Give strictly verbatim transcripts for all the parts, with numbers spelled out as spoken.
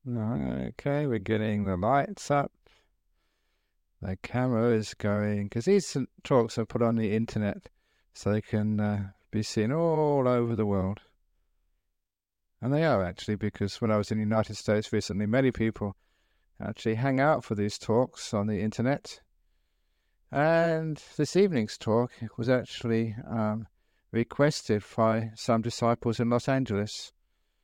Okay, we're getting the lights up. The camera is going, because these talks are put on the internet so they can uh, be seen all over the world. And they are actually, because when I was in the United States recently, many people actually hang out for these talks on the internet. And this evening's talk was actually um, requested by some disciples in Los Angeles,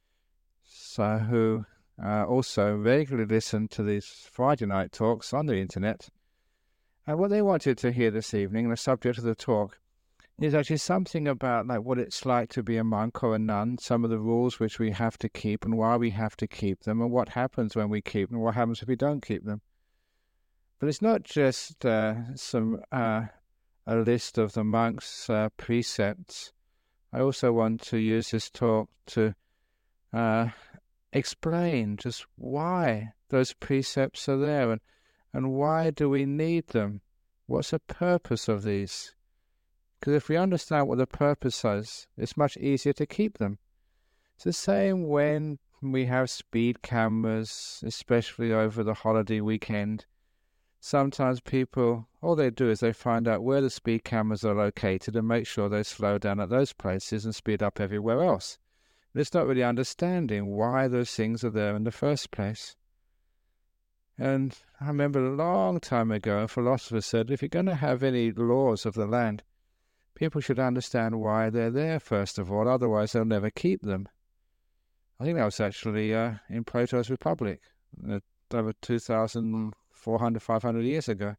so who uh, also regularly listen to these Friday night talks on the internet. And what they wanted to hear this evening, the subject of the talk, is actually something about like what it's like to be a monk or a nun, some of the rules which we have to keep and why we have to keep them, and what happens when we keep them, and what happens if we don't keep them. But it's not just uh, some uh, a list of the monks' uh, precepts. I also want to use this talk to uh, explain just why those precepts are there, and, and why do we need them? What's the purpose of these? Because if we understand what the purpose is, it's much easier to keep them. It's the same when we have speed cameras, especially over the holiday weekend. Sometimes people, all they do is they find out where the speed cameras are located and make sure they slow down at those places and speed up everywhere else. But it's not really understanding why those things are there in the first place. And I remember a long time ago, a philosopher said, if you're going to have any laws of the land, people should understand why they're there, first of all, otherwise they'll never keep them. I think that was actually uh, in Plato's Republic, uh, over two thousand four hundred, five hundred years ago.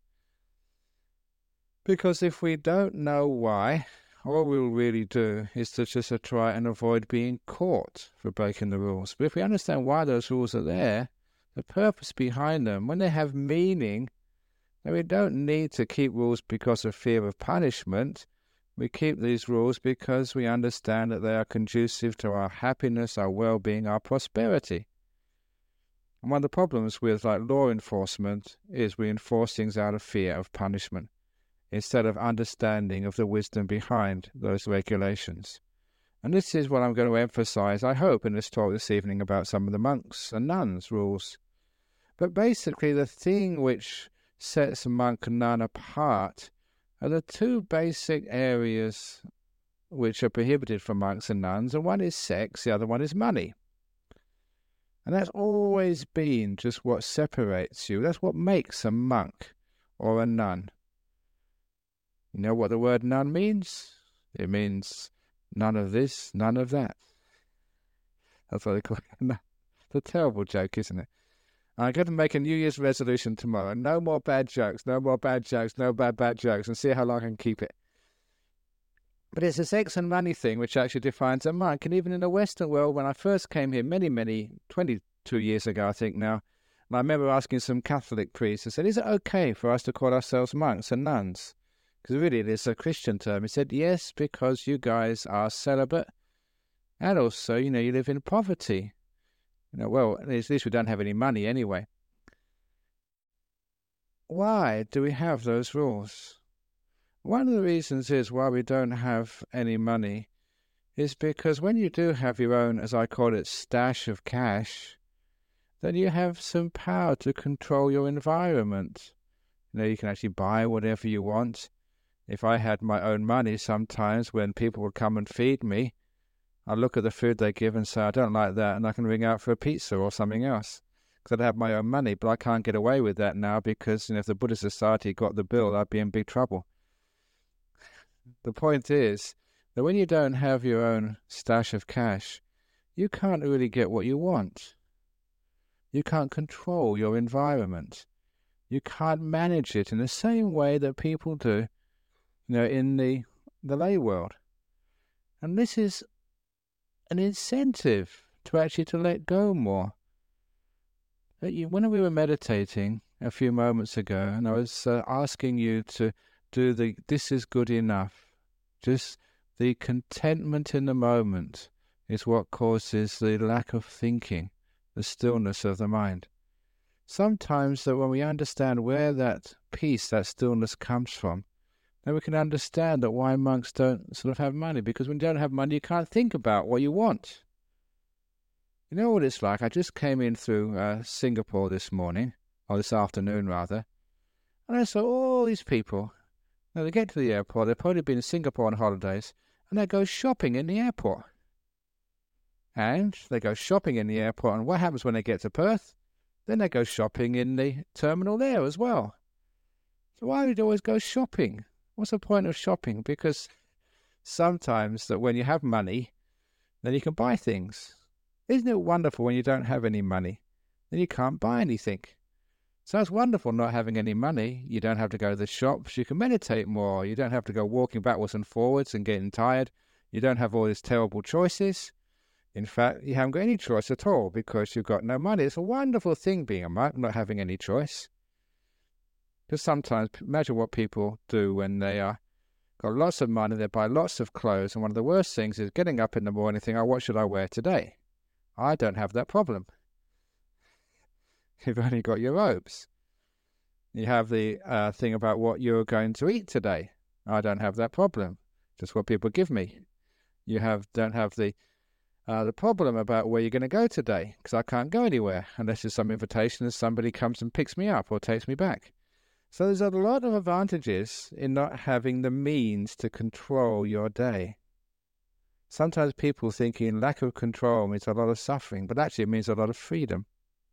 Because if we don't know why, all we'll really do is to just uh, try and avoid being caught for breaking the rules. But if we understand why those rules are there, the purpose behind them, when they have meaning, then we don't need to keep rules because of fear of punishment. We keep these rules because we understand that they are conducive to our happiness, our well-being, our prosperity. And one of the problems with like law enforcement is we enforce things out of fear of punishment instead of understanding of the wisdom behind those regulations. And this is what I'm going to emphasize, I hope, in this talk this evening about some of the monks' and nuns' rules. But basically the thing which sets a monk and nun apart are the two basic areas which are prohibited for monks and nuns, and one is sex, the other one is money. And that's always been just what separates you. That's what makes a monk or a nun. You know what the word nun means? It means none of this, none of that. That's what they call it. It's a terrible joke, isn't it? I'm going to make a New Year's resolution tomorrow. No more bad jokes, no more bad jokes, no bad, bad jokes, and see how long I can keep it. But it's a sex and money thing which actually defines a monk. And even in the Western world, when I first came here many, many, twenty-two years ago, I think now, and I remember asking some Catholic priests, I said, is it okay for us to call ourselves monks and nuns? Because really it is a Christian term. He said, yes, because you guys are celibate, and also, you know, you live in poverty. You know, well, at least we don't have any money anyway. Why do we have those rules? One of the reasons is why we don't have any money is because when you do have your own, as I call it, stash of cash, then you have some power to control your environment. You know, you can actually buy whatever you want. If I had my own money, sometimes when people would come and feed me, I look at the food they give and say, I don't like that, and I can ring out for a pizza or something else. Because I'd have my own money, but I can't get away with that now because, you know, if the Buddhist Society got the bill, I'd be in big trouble. The point is that when you don't have your own stash of cash, you can't really get what you want. You can't control your environment. You can't manage it in the same way that people do, you know, in the, the lay world. And this is an incentive to actually to let go more. When we were meditating a few moments ago, and I was uh, asking you to do the this is good enough, just the contentment in the moment is what causes the lack of thinking, the stillness of the mind. Sometimes that when we understand where that peace, that stillness comes from, then we can understand that why monks don't sort of have money, because when you don't have money, you can't think about what you want. You know what it's like? I just came in through uh, Singapore this morning, or this afternoon rather, and I saw all these people. Now they get to the airport, they've probably been in Singapore on holidays, and they go shopping in the airport. And they go shopping in the airport, and what happens when they get to Perth? Then they go shopping in the terminal there as well. So why would you always go shopping? What's the point of shopping? Because sometimes that when you have money, then you can buy things. Isn't it wonderful when you don't have any money? Then you can't buy anything. So it's wonderful not having any money. You don't have to go to the shops. You can meditate more. You don't have to go walking backwards and forwards and getting tired. You don't have all these terrible choices. In fact, you haven't got any choice at all because you've got no money. It's a wonderful thing being a monk, not having any choice. Because sometimes, imagine what people do when they are got lots of money, they buy lots of clothes, and one of the worst things is getting up in the morning and thinking, oh, what should I wear today? I don't have that problem. You've only got your robes. You have the uh, thing about what you're going to eat today. I don't have that problem. Just what people give me. You have don't have the uh, the problem about where you're going to go today, because I can't go anywhere unless there's some invitation and somebody comes and picks me up or takes me back. So there's a lot of advantages in not having the means to control your day. Sometimes people thinking lack of control means a lot of suffering, but actually it means a lot of freedom.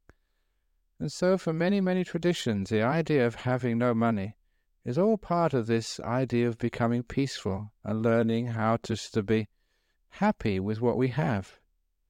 And so for many, many traditions, the idea of having no money is all part of this idea of becoming peaceful and learning how just to be happy with what we have.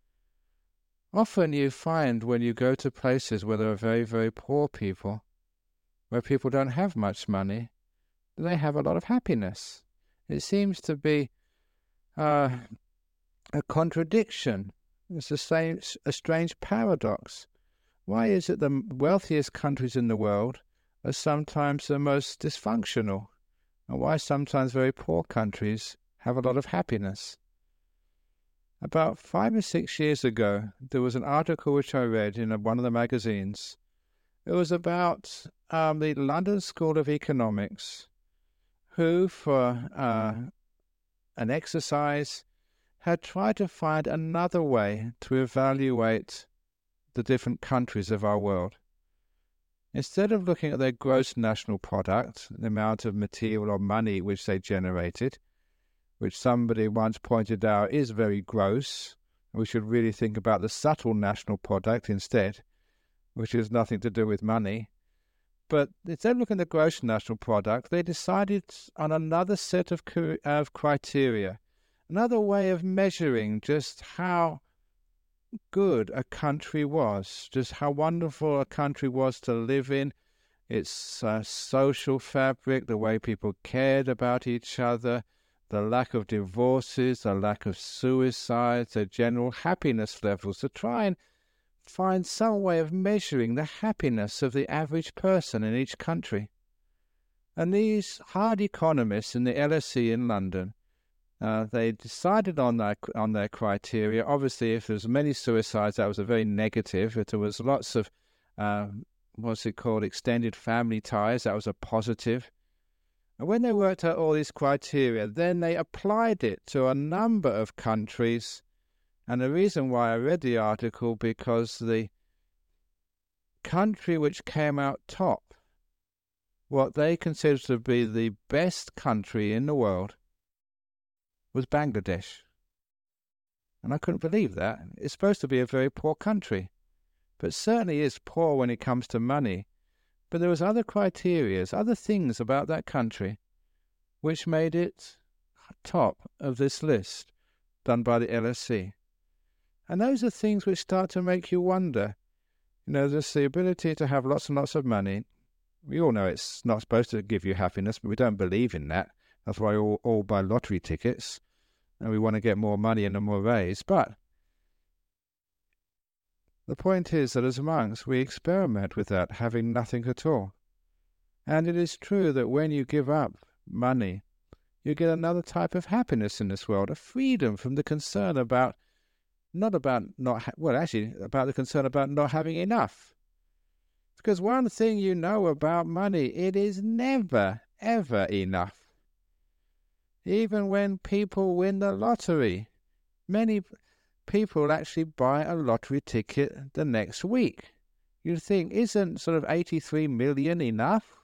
Often you find when you go to places where there are very, very poor people, where people don't have much money, they have a lot of happiness. It seems to be uh, a contradiction. It's a, same, a strange paradox. Why is it the wealthiest countries in the world are sometimes the most dysfunctional? And why sometimes very poor countries have a lot of happiness? About five or six years ago, there was an article which I read in one of the magazines. It was about um, the London School of Economics, who, for uh, an exercise, had tried to find another way to evaluate the different countries of our world. Instead of looking at their gross national product, the amount of material or money which they generated, which somebody once pointed out is very gross, we should really think about the subtle national product instead, which has nothing to do with money. But instead of looking at the gross national product, they decided on another set of, of criteria, another way of measuring just how good a country was, just how wonderful a country was to live in, its uh, social fabric, the way people cared about each other, the lack of divorces, the lack of suicides, the general happiness levels, to try and find some way of measuring the happiness of the average person in each country. And these hard economists in the L S E in London, Uh, they decided on their, on their criteria. Obviously, if there was many suicides, that was a very negative. If there was lots of, uh, what's it called, extended family ties, that was a positive. And when they worked out all these criteria, then they applied it to a number of countries. And the reason why I read the article, because the country which came out top, what they considered to be the best country in the world, was Bangladesh. And I couldn't believe that. It's supposed to be a very poor country, but certainly is poor when it comes to money. But there was other criteria, other things about that country which made it top of this list done by the L S E. And those are things which start to make you wonder. You know, there's the ability to have lots and lots of money. We all know it's not supposed to give you happiness, but we don't believe in that. That's why we all, all buy lottery tickets. And we want to get more money and more raise. But the point is that as monks, we experiment with that, having nothing at all. And it is true that when you give up money, you get another type of happiness in this world, a freedom from the concern about, not about not, ha- well, actually, about the concern about not having enough. Because one thing you know about money, it is never, ever enough. Even when people win the lottery, many people will actually buy a lottery ticket the next week. You'd think, isn't sort of eighty-three million enough?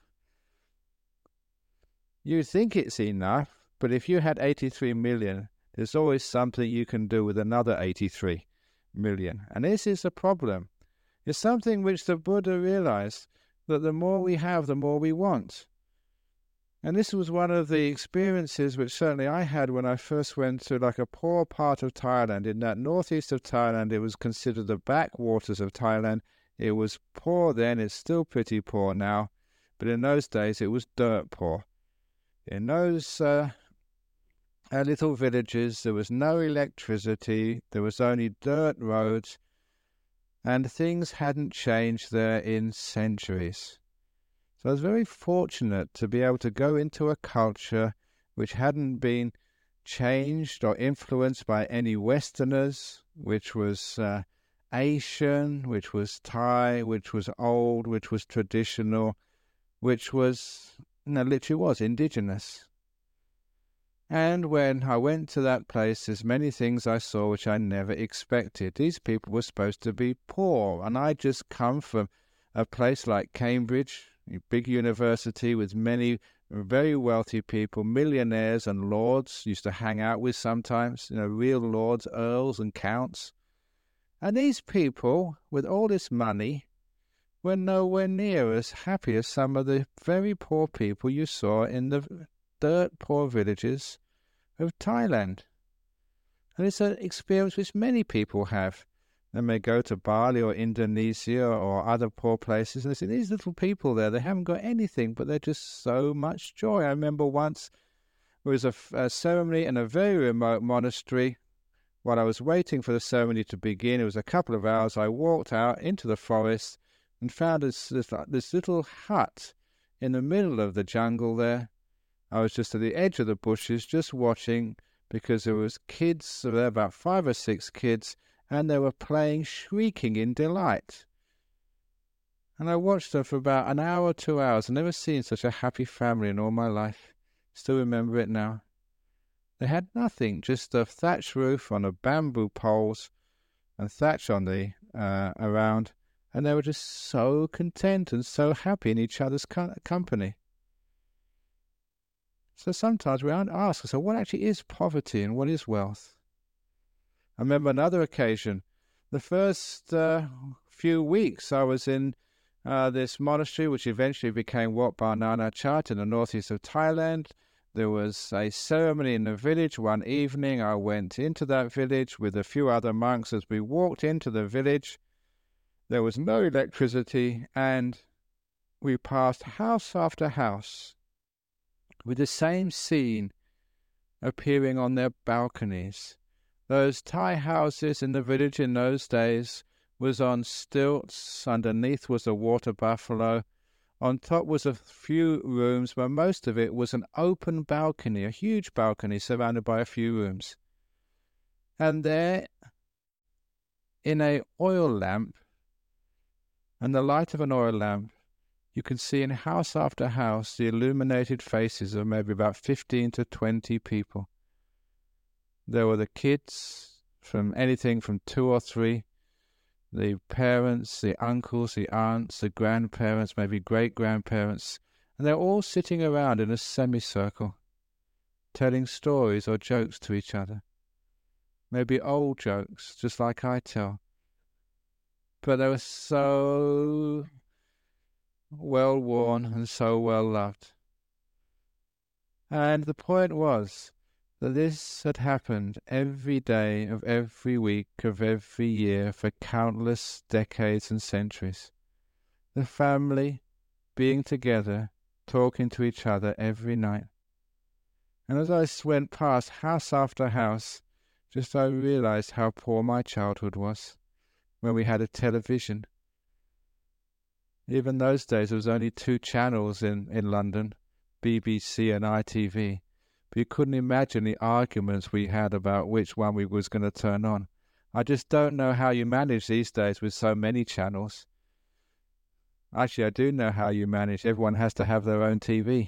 You'd think it's enough, but if you had eighty-three million, there's always something you can do with another eighty-three million. And this is the problem. It's something which the Buddha realized, that the more we have, the more we want. And this was one of the experiences which certainly I had when I first went to like a poor part of Thailand. In that northeast of Thailand, it was considered the backwaters of Thailand. It was poor then, it's still pretty poor now, but in those days it was dirt poor. In those uh, uh, little villages, there was no electricity, there was only dirt roads, and things hadn't changed there in centuries. So I was very fortunate to be able to go into a culture which hadn't been changed or influenced by any Westerners, which was uh, Asian, which was Thai, which was old, which was traditional, which was, no, literally was indigenous. And when I went to that place, there's many things I saw which I never expected. These people were supposed to be poor, and I just come from a place like Cambridge, a big university with many very wealthy people, millionaires and lords used to hang out with sometimes, you know, real lords, earls and counts. And these people, with all this money, were nowhere near as happy as some of the very poor people you saw in the dirt poor villages of Thailand. And it's an experience which many people have. They may go to Bali or Indonesia or other poor places, and they see these little people there, they haven't got anything, but they're just so much joy. I remember once there was a, a ceremony in a very remote monastery. While I was waiting for the ceremony to begin, it was a couple of hours, I walked out into the forest and found this, this, this little hut in the middle of the jungle there. I was just at the edge of the bushes, just watching, because there was kids, there were about five or six kids, and they were playing, shrieking in delight. And I watched them for about an hour or two hours. I've never seen such a happy family in all my life. Still remember it now. They had nothing, just a thatch roof on a bamboo poles and thatch on the uh, around, and they were just so content and so happy in each other's co- company. So sometimes we ask ourselves, what actually is poverty and what is wealth? I remember another occasion. The first uh, few weeks I was in uh, this monastery, which eventually became Wat Pah Nanachat in the northeast of Thailand. There was a ceremony in the village. One evening I went into that village with a few other monks. As we walked into the village, there was no electricity, and we passed house after house with the same scene appearing on their balconies. Those Thai houses in the village in those days was on stilts. Underneath was a water buffalo. On top was a few rooms, but most of it was an open balcony, a huge balcony surrounded by a few rooms. And there, in a oil lamp, and the light of an oil lamp, you can see in house after house the illuminated faces of maybe about fifteen to twenty people. There were the kids, from anything from two or three, the parents, the uncles, the aunts, the grandparents, maybe great-grandparents, and they're all sitting around in a semicircle, telling stories or jokes to each other. Maybe old jokes, just like I tell. But they were so well worn and so well loved. And the point was that this had happened every day of every week of every year for countless decades and centuries. The family being together, talking to each other every night. And as I went past house after house, just I realized how poor my childhood was, when we had a television. Even those days there was only two channels in, in London, B B C and I T V. But you couldn't imagine the arguments we had about which one we was going to turn on. I just don't know how you manage these days with so many channels. Actually, I do know how you manage. Everyone has to have their own T V.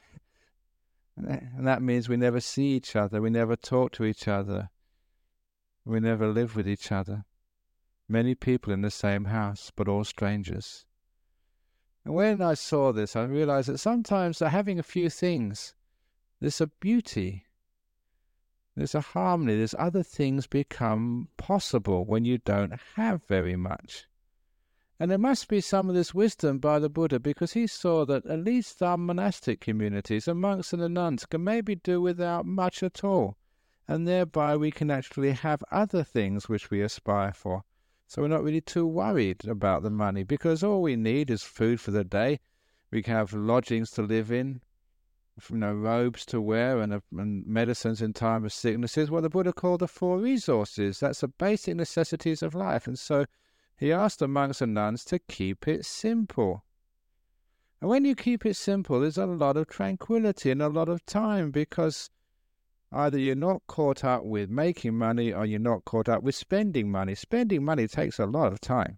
And that means we never see each other. We never talk to each other. We never live with each other. Many people in the same house, but all strangers. And when I saw this, I realized that sometimes having a few things, there's a beauty, there's a harmony, there's other things become possible when you don't have very much. And there must be some of this wisdom by the Buddha, because he saw that at least our monastic communities, the monks and the nuns, can maybe do without much at all. And thereby we can actually have other things which we aspire for. So we're not really too worried about the money, because all we need is food for the day. We can have lodgings to live in, you know, robes to wear, and, uh, and medicines in time of sicknesses, what the Buddha called the four resources. That's the basic necessities of life. And so he asked the monks and nuns to keep it simple. And when you keep it simple, there's a lot of tranquility and a lot of time, because either you're not caught up with making money or you're not caught up with spending money. Spending money takes a lot of time.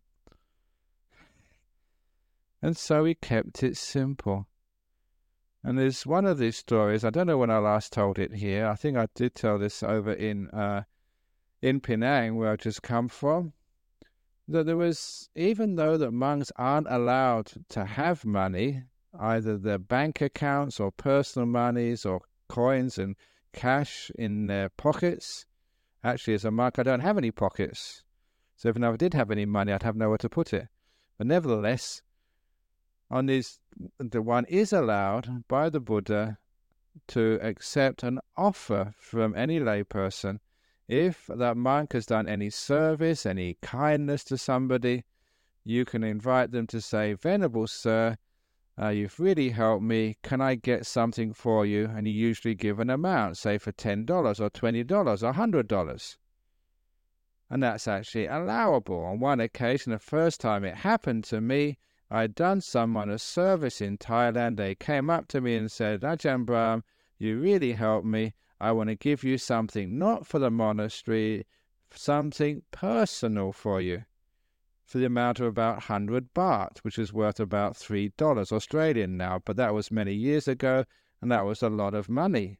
And so he kept it simple. And there's one of these stories, I don't know when I last told it here. I think I did tell this over in uh, in Penang, where I just come from. That there was, even though the monks aren't allowed to have money, either their bank accounts or personal monies or coins and cash in their pockets. Actually, as a monk, I don't have any pockets. So if I never did have any money, I'd have nowhere to put it. But nevertheless, on these, the one is allowed by the Buddha to accept an offer from any layperson. If that monk has done any service, any kindness to somebody, you can invite them to say, "Venerable Sir, uh, you've really helped me. Can I get something for you?" And you usually give an amount, say for ten dollars or twenty dollars or one hundred dollars. And that's actually allowable. On one occasion, the first time it happened to me, I'd done someone a service in Thailand. They came up to me and said, "Ajahn Brahm, you really helped me. I want to give you something, not for the monastery, something personal for you, for the amount of about one hundred baht, which is worth about three dollars Australian now. But that was many years ago, and that was a lot of money.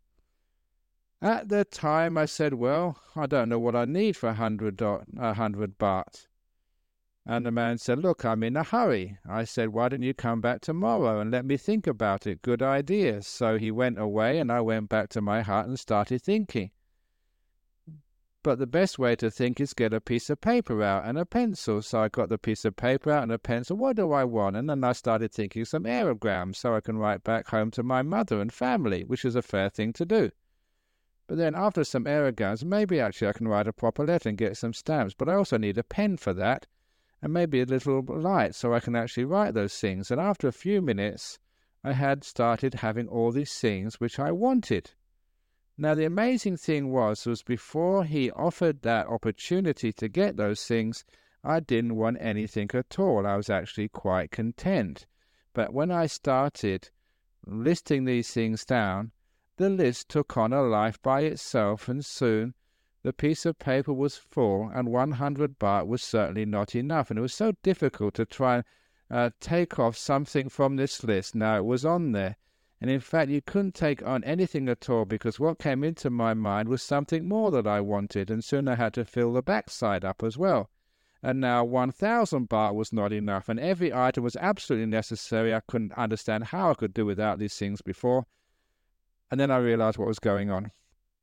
At the time, I said, "Well, I don't know what I need for one hundred, one hundred baht. And the man said, "Look, I'm in a hurry." I said, "Why don't you come back tomorrow and let me think about it? Good idea." So he went away, and I went back to my hut and started thinking. But the best way to think is get a piece of paper out and a pencil. So I got the piece of paper out and a pencil. What do I want? And then I started thinking some aerograms so I can write back home to my mother and family, which is a fair thing to do. But then after some aerograms, maybe actually I can write a proper letter and get some stamps. But I also need a pen for that. And maybe a little light so I can actually write those things. And after a few minutes, I had started having all these things which I wanted. Now, the amazing thing was, was before he offered that opportunity to get those things, I didn't want anything at all. I was actually quite content. But when I started listing these things down, the list took on a life by itself, and soon the piece of paper was full, and one hundred baht was certainly not enough. And it was so difficult to try and uh, take off something from this list. Now, it was on there. And in fact, you couldn't take on anything at all, because what came into my mind was something more that I wanted. And soon I had to fill the backside up as well. And now one thousand baht was not enough. And every item was absolutely necessary. I couldn't understand how I could do without these things before. And then I realized what was going on.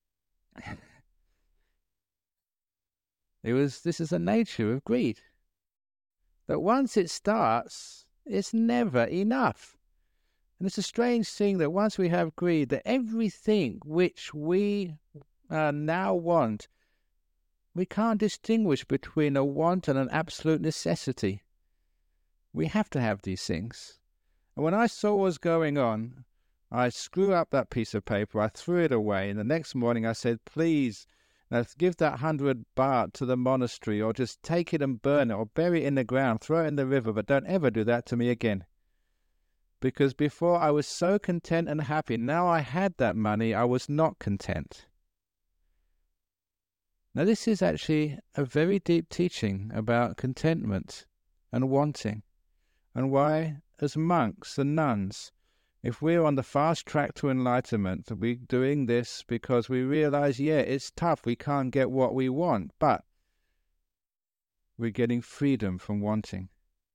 It was, this is the nature of greed. That once it starts, it's never enough. And it's a strange thing that once we have greed, that everything which we uh, now want, we can't distinguish between a want and an absolute necessity. We have to have these things. And when I saw what was going on, I screwed up that piece of paper, I threw it away, and the next morning I said, "Please, now give that hundred baht to the monastery, or just take it and burn it, or bury it in the ground, throw it in the river, but don't ever do that to me again." Because before I was so content and happy, now I had that money, I was not content. Now this is actually a very deep teaching about contentment and wanting, and why, as monks and nuns, If we're on the fast track to enlightenment, we're doing this because we realize, yeah, it's tough, we can't get what we want, but we're getting freedom from wanting.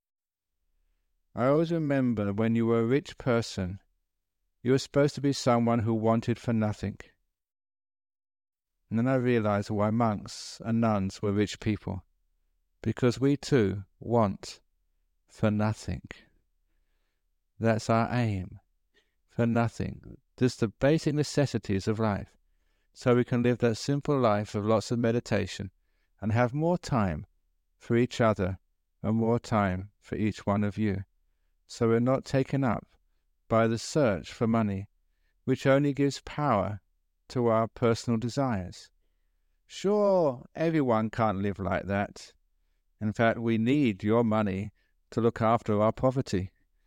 I always remember when you were a rich person, you were supposed to be someone who wanted for nothing. And then I realized why monks and nuns were rich people. Because we too want for nothing. That's our aim. For nothing. Just the basic necessities of life. So we can live that simple life of lots of meditation and have more time for each other and more time for each one of you. So we're not taken up by the search for money, which only gives power to our personal desires. Sure, everyone can't live like that. In fact, we need your money to look after our poverty.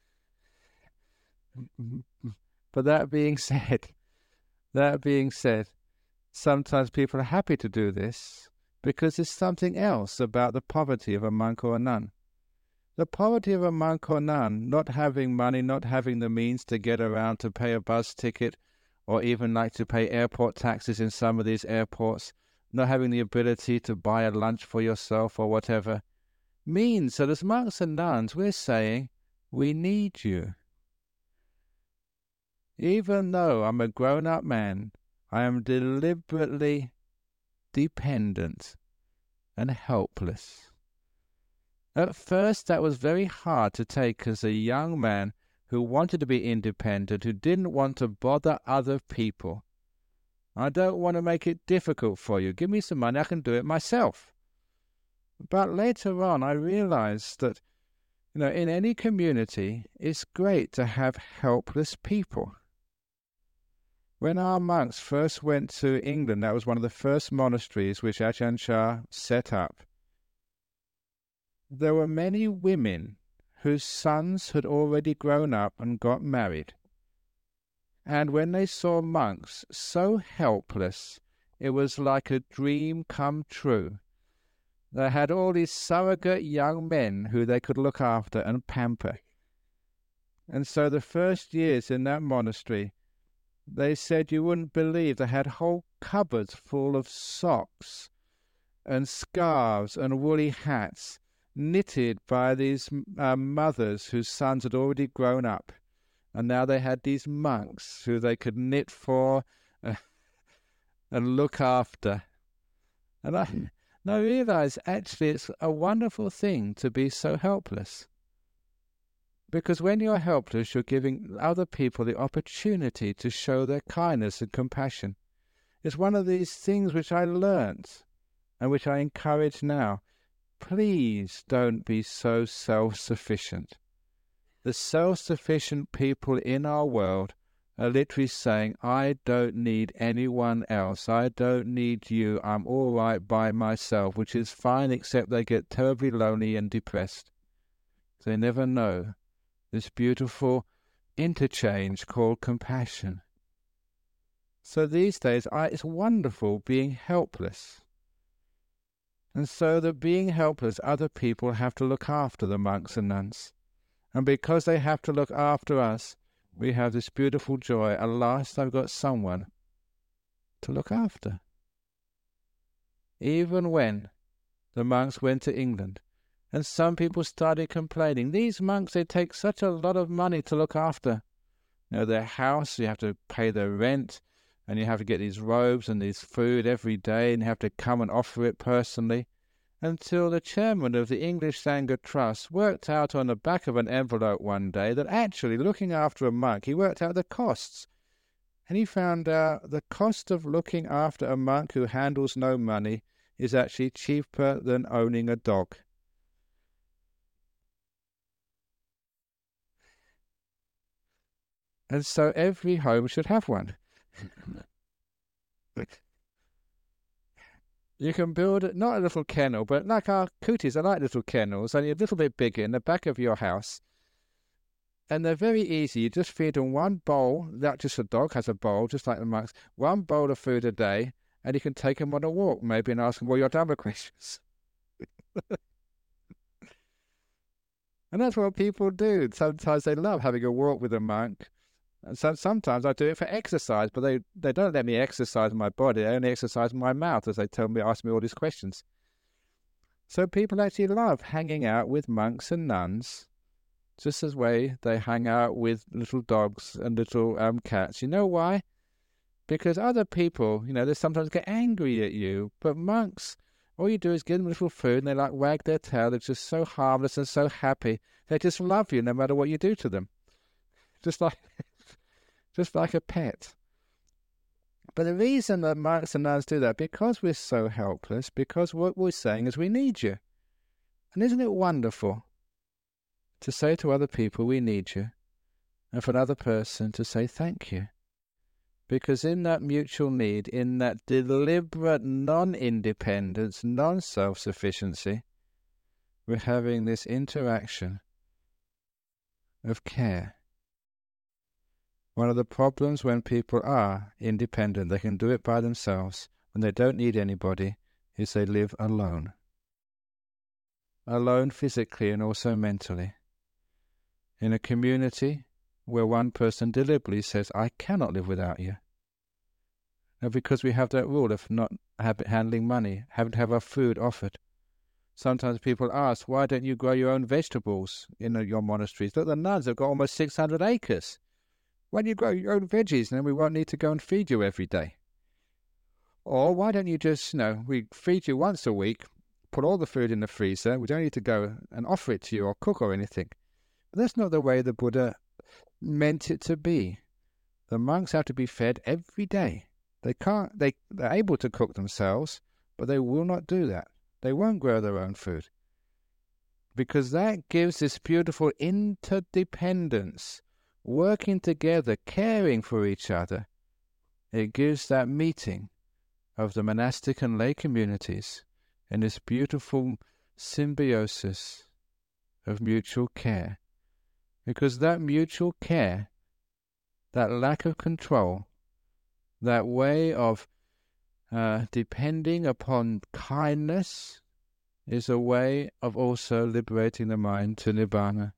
But that being said, that being said, sometimes people are happy to do this because there's something else about the poverty of a monk or a nun. The poverty of a monk or nun, not having money, not having the means to get around to pay a bus ticket, or even like to pay airport taxes in some of these airports, not having the ability to buy a lunch for yourself or whatever, means that as monks and nuns, we're saying, we need you. Even though I'm a grown-up man, I am deliberately dependent and helpless. At first, that was very hard to take as a young man who wanted to be independent, who didn't want to bother other people. I don't want to make it difficult for you. Give me some money, I can do it myself. But later on, I realized that, you know, in any community, it's great to have helpless people. When our monks first went to England, that was one of the first monasteries which Ajahn Chah set up. There were many women whose sons had already grown up and got married. And when they saw monks so helpless, it was like a dream come true. They had all these surrogate young men who they could look after and pamper. And so the first years in that monastery, they said you wouldn't believe they had whole cupboards full of socks and scarves and woolly hats knitted by these uh, mothers whose sons had already grown up. And now they had these monks who they could knit for uh, and look after. And I, and I realized actually it's a wonderful thing to be so helpless. Because when you're helpless, you're giving other people the opportunity to show their kindness and compassion. It's one of these things which I learnt and which I encourage now. Please don't be so self-sufficient. The self-sufficient people in our world are literally saying, I don't need anyone else. I don't need you. I'm all right by myself, which is fine, except they get terribly lonely and depressed. They never know this beautiful interchange called compassion. So these days, I, it's wonderful being helpless. And so that being helpless, other people have to look after the monks and nuns. And because they have to look after us, we have this beautiful joy. At last I've got someone to look after. Even when the monks went to England, and some people started complaining, these monks, they take such a lot of money to look after. You know, their house, you have to pay their rent, and you have to get these robes and this food every day, and you have to come and offer it personally. Until the chairman of the English Sangha Trust worked out on the back of an envelope one day that actually looking after a monk, he worked out the costs. And he found out the cost of looking after a monk who handles no money is actually cheaper than owning a dog. And so every home should have one. You can build, not a little kennel, but like our cooties, I like little kennels, only a little bit bigger in the back of your house. And they're very easy. You just feed them one bowl, not just a dog has a bowl, just like the monks, one bowl of food a day, and you can take them on a walk, maybe, and ask them, well, you're done with questions. And that's what people do. Sometimes they love having a walk with a monk, And so sometimes I do it for exercise, but they, they don't let me exercise my body. They only exercise my mouth as they tell me, ask me all these questions. So people actually love hanging out with monks and nuns, just as way they hang out with little dogs and little um, cats. You know why? Because other people, you know, they sometimes get angry at you, but monks, all you do is give them a little food and they like wag their tail. They're just so harmless and so happy. They just love you no matter what you do to them. Just like, just like a pet. But the reason that monks and nuns do that, because we're so helpless, because what we're saying is we need you. And isn't it wonderful to say to other people, we need you, and for another person to say thank you? Because in that mutual need, in that deliberate non-independence, non-self-sufficiency, we're having this interaction of care. One of the problems when people are independent, they can do it by themselves, when they don't need anybody, is they live alone. Alone physically and also mentally. In a community where one person deliberately says, I cannot live without you. Now, because we have that rule of not have, handling money, having to have our food offered. Sometimes people ask, why don't you grow your own vegetables in your monasteries? Look, the nuns have got almost six hundred acres. Why don't you grow your own veggies and then we won't need to go and feed you every day? Or why don't you just, you know, we feed you once a week, put all the food in the freezer, we don't need to go and offer it to you or cook or anything. But that's not the way the Buddha meant it to be. The monks have to be fed every day. They can't, they, they're able to cook themselves, but they will not do that. They won't grow their own food. Because that gives this beautiful interdependence, working together, caring for each other. It gives that meeting of the monastic and lay communities in this beautiful symbiosis of mutual care. Because that mutual care, that lack of control, that way of uh, depending upon kindness is a way of also liberating the mind to Nibbana.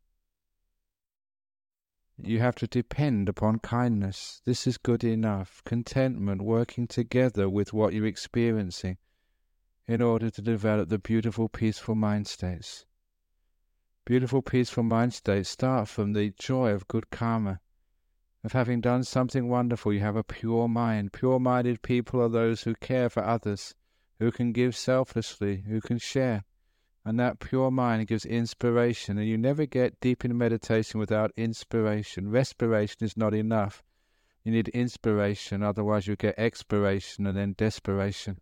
You have to depend upon kindness. This is good enough. Contentment, working together with what you're experiencing in order to develop the beautiful, peaceful mind states. Beautiful, peaceful mind states start from the joy of good karma, of having done something wonderful. You have a pure mind. Pure-minded people are those who care for others, who can give selflessly, who can share. And that pure mind gives inspiration. And you never get deep in meditation without inspiration. Respiration is not enough. You need inspiration, otherwise you get expiration and then desperation.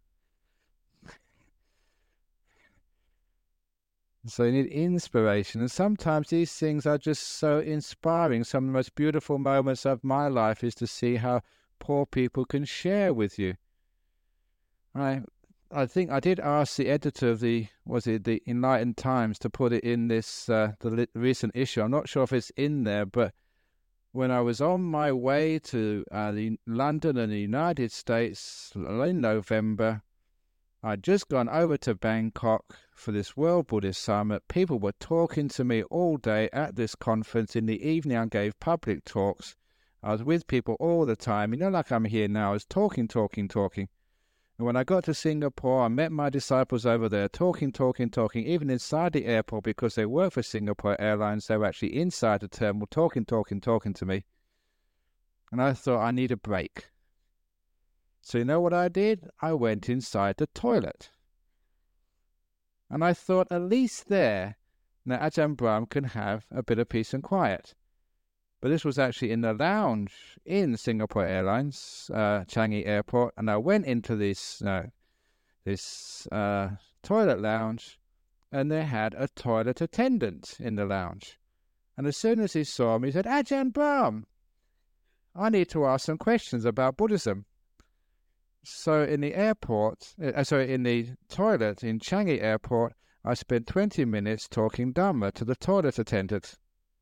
So you need inspiration, and sometimes these things are just so inspiring. Some of the most beautiful moments of my life is to see how poor people can share with you. I, I think I did ask the editor of the, was it the Enlightened Times, to put it in this uh, the recent issue. I'm not sure if it's in there, but when I was on my way to uh, the London and the United States in November, I'd just gone over to Bangkok for this World Buddhist Summit. People were talking to me all day at this conference. In the evening, I gave public talks. I was with people all the time. You know, like I'm here now, I was talking, talking, talking. And when I got to Singapore, I met my disciples over there, talking, talking, talking, even inside the airport, because they work for Singapore Airlines. They were actually inside the terminal, talking, talking, talking to me. And I thought, I need a break. So you know what I did? I went inside the toilet. And I thought, at least there, now Ajahn Brahm can have a bit of peace and quiet. But this was actually in the lounge in Singapore Airlines, uh, Changi Airport. And I went into this, uh, this uh, toilet lounge, and they had a toilet attendant in the lounge. And as soon as he saw me, he said, Ajahn Brahm, I need to ask some questions about Buddhism. So in the airport, uh, sorry, in the toilet in Changi Airport, I spent twenty minutes talking Dhamma to the toilet attendant.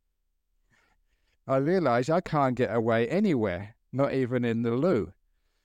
I realized I can't get away anywhere, not even in the loo.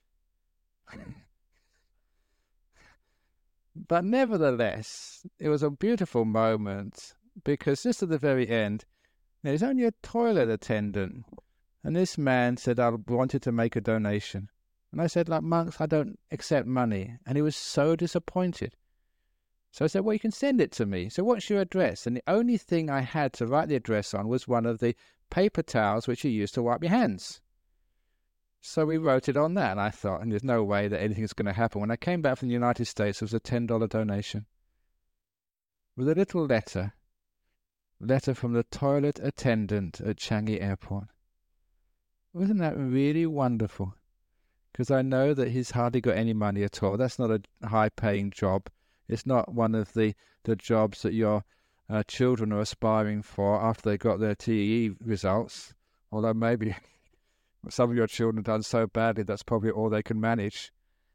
But nevertheless, it was a beautiful moment, because just at the very end, there's only a toilet attendant And this man said I wanted to make a donation. And I said, like, monks, I don't accept money. And he was so disappointed. So I said, well, you can send it to me. So what's your address? And the only thing I had to write the address on was one of the paper towels which you use to wipe your hands. So we wrote it on that, and I thought, and there's no way that anything's going to happen. When I came back from the United States, it was a ten dollar donation with a little letter, letter from the toilet attendant at Changi Airport. Wasn't that really wonderful? Because I know that he's hardly got any money at all. That's not a high-paying job. It's not one of the, the jobs that your uh, children are aspiring for after they got their T E E results. Although maybe some of your children have done so badly, that's probably all they can manage.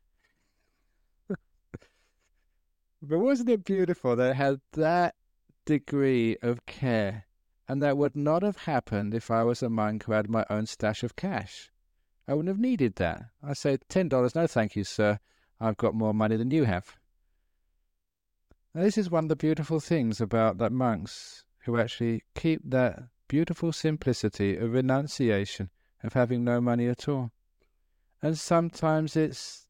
But wasn't it beautiful that it had that degree of care? And that would not have happened if I was a monk who had my own stash of cash. I wouldn't have needed that. I said, ten dollars, no thank you, sir. I've got more money than you have. Now, this is one of the beautiful things about that monks who actually keep that beautiful simplicity of renunciation, of having no money at all. And sometimes it's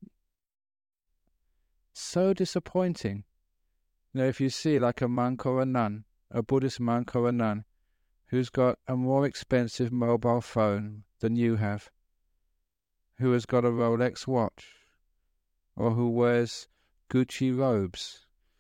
so disappointing. You know, if you see like a monk or a nun, a Buddhist monk or a nun, who's got a more expensive mobile phone than you have, who has got a Rolex watch, or who wears Gucci robes,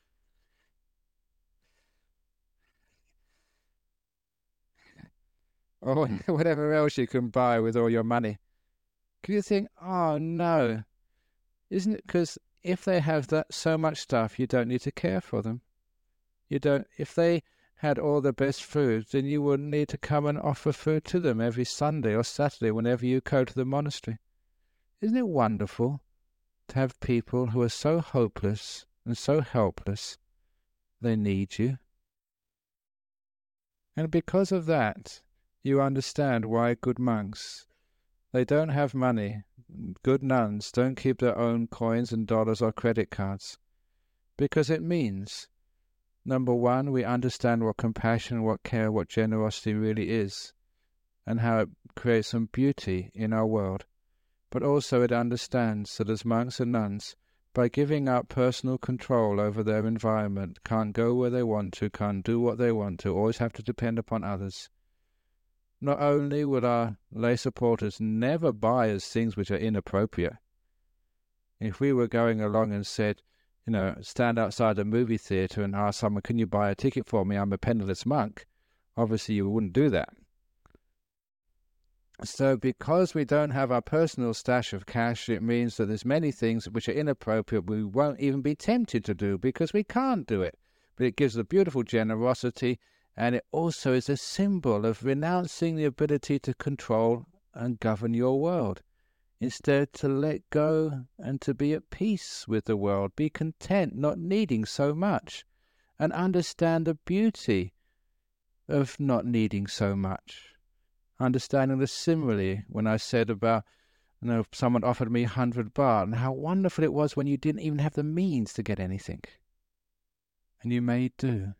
or whatever else you can buy with all your money. Can you think, oh no, isn't it because if they have that so much stuff, you don't need to care for them? You don't. If they had all the best food, then you wouldn't need to come and offer food to them every Sunday or Saturday whenever you go to the monastery. Isn't it wonderful to have people who are so hopeless and so helpless, they need you? And because of that, you understand why good monks, they don't have money. Good nuns don't keep their own coins and dollars or credit cards. Because it means, number one, we understand what compassion, what care, what generosity really is, and how it creates some beauty in our world. But also it understands that as monks and nuns, by giving up personal control over their environment, can't go where they want to, can't do what they want to, always have to depend upon others. Not only would our lay supporters never buy us things which are inappropriate. If we were going along and said, you know, stand outside a movie theatre and ask someone, can you buy a ticket for me? I'm a penniless monk. Obviously you wouldn't do that. So because we don't have our personal stash of cash, it means that there's many things which are inappropriate we won't even be tempted to do because we can't do it. But it gives a beautiful generosity, and it also is a symbol of renouncing the ability to control and govern your world. Instead, to let go and to be at peace with the world, be content, not needing so much, and understand the beauty of not needing so much. Understanding the simile when I said about, you know, someone offered me a hundred baht and how wonderful it was when you didn't even have the means to get anything. And you may do.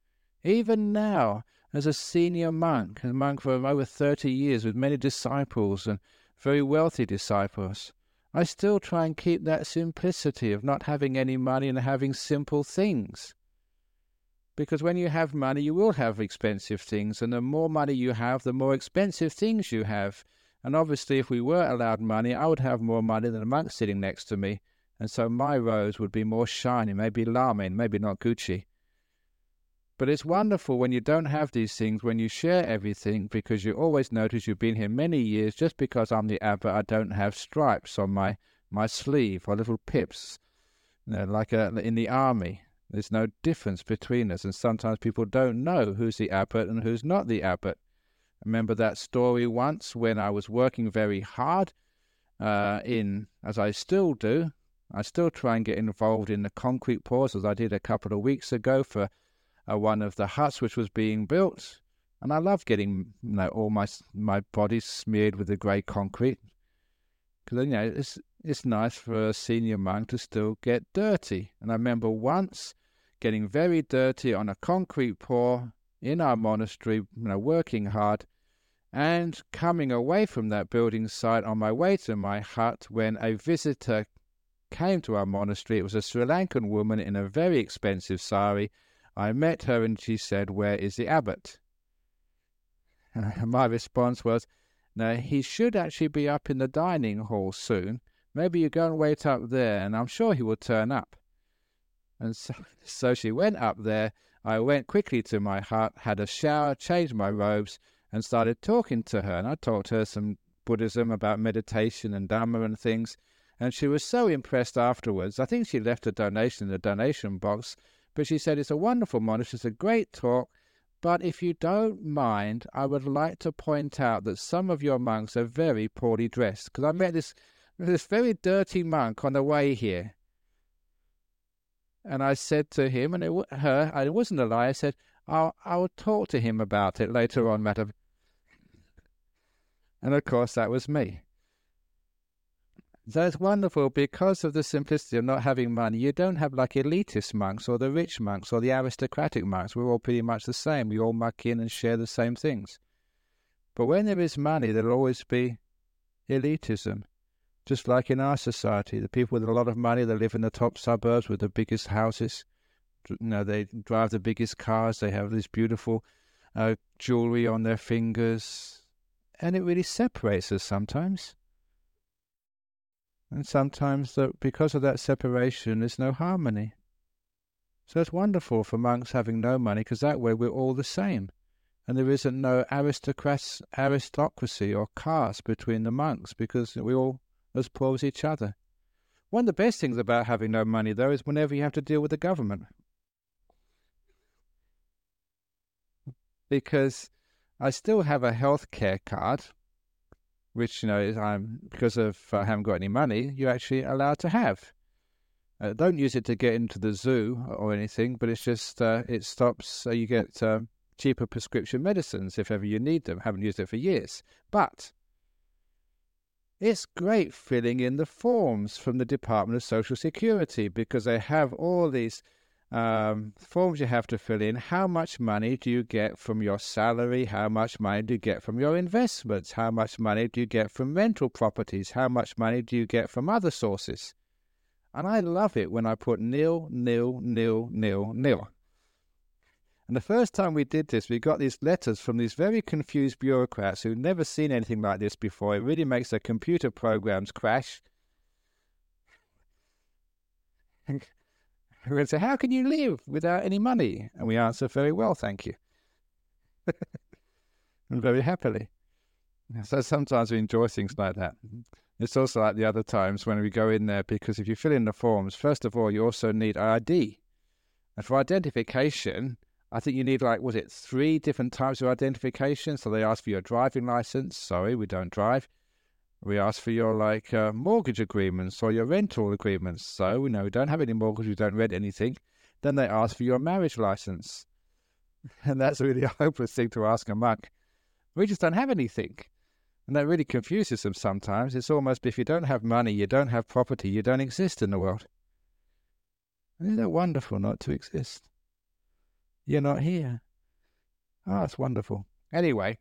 Even now, as a senior monk, a monk for over thirty years with many disciples and very wealthy disciples, I still try and keep that simplicity of not having any money and having simple things. Because when you have money, you will have expensive things, and the more money you have, the more expensive things you have. And obviously, if we were allowed money, I would have more money than a monk sitting next to me, and so my robes would be more shiny, maybe Lamen, maybe not Gucci. But it's wonderful when you don't have these things, when you share everything, because you always notice you've been here many years. Just because I'm the abbot, I don't have stripes on my, my sleeve or little pips, you know, like a, in the army. There's no difference between us, and sometimes people don't know who's the abbot and who's not the abbot. I remember that story once when I was working very hard uh, in, as I still do, I still try and get involved in the concrete pours, as I did a couple of weeks ago for uh, one of the huts which was being built. And I love getting, you know, all my my body smeared with the grey concrete. Because, you know, it's, it's nice for a senior monk to still get dirty. And I remember once getting very dirty on a concrete pour in our monastery, you know, working hard. and coming away from that building site on my way to my hut when a visitor came to our monastery. It was a Sri Lankan woman in a very expensive sari. I met her and she said, "Where is the abbot?" And my response was, "No, he should actually be up in the dining hall soon. Maybe you go and wait up there and I'm sure he will turn up." And so, so she went up there. I went quickly to my hut, had a shower, changed my robes, and started talking to her. And I taught her some Buddhism about meditation and Dhamma and things. And she was so impressed afterwards. I think she left a donation in the donation box. But she said, "It's a wonderful monastery, it's a great talk. But if you don't mind, I would like to point out that some of your monks are very poorly dressed. Because I met this, this very dirty monk on the way here." And I said to him, and it, her, and it wasn't a lie, I said, I'll, I'll talk to him about it later on, madam. And of course, that was me. So it's wonderful because of the simplicity of not having money. You don't have like elitist monks or the rich monks or the aristocratic monks. We're all pretty much the same. We all muck in and share the same things. But when there is money, there'll always be elitism. Just like in our society, the people with a lot of money, they live in the top suburbs with the biggest houses. You know, they drive the biggest cars. They have this beautiful uh, jewelry on their fingers. And it really separates us sometimes. And sometimes, that because of that separation, there's no harmony. So it's wonderful for monks having no money, because that way we're all the same. And there isn't no aristocracy, aristocracy or caste between the monks, because we all as poor as each other. One of the best things about having no money, though, is whenever you have to deal with the government. Because I still have a health care card, which, you know, is, I'm, because of I haven't got any money, you're actually allowed to have. Uh, don't use it to get into the zoo or anything, but it's just, uh, it stops, so you get uh, cheaper prescription medicines if ever you need them. Haven't used it for years. But it's great filling in the forms from the Department of Social Security, because they have all these um, forms you have to fill in. How much money do you get from your salary? How much money do you get from your investments? How much money do you get from rental properties? How much money do you get from other sources? And I love it when I put nil, nil, nil, nil, nil. And the first time we did this, we got these letters from these very confused bureaucrats who'd never seen anything like this before. It really makes their computer programs crash. And we would say, "How can you live without any money?" And we answer, "Very well, thank you." And very happily. So sometimes we enjoy things like that. It's also like the other times when we go in there, because if you fill in the forms, first of all, you also need I D. And for identification, I think you need, like, was it three different types of identification? So they ask for your driving license. Sorry, we don't drive. We ask for your, like, uh, mortgage agreements or your rental agreements. So we know we don't have any mortgage, we don't rent anything. Then they ask for your marriage license. And that's a really hopeless thing to ask a monk. We just don't have anything. And that really confuses them sometimes. It's almost, if you don't have money, you don't have property, you don't exist in the world. Isn't it wonderful not to exist? You're not here. Oh, it's wonderful. Anyway,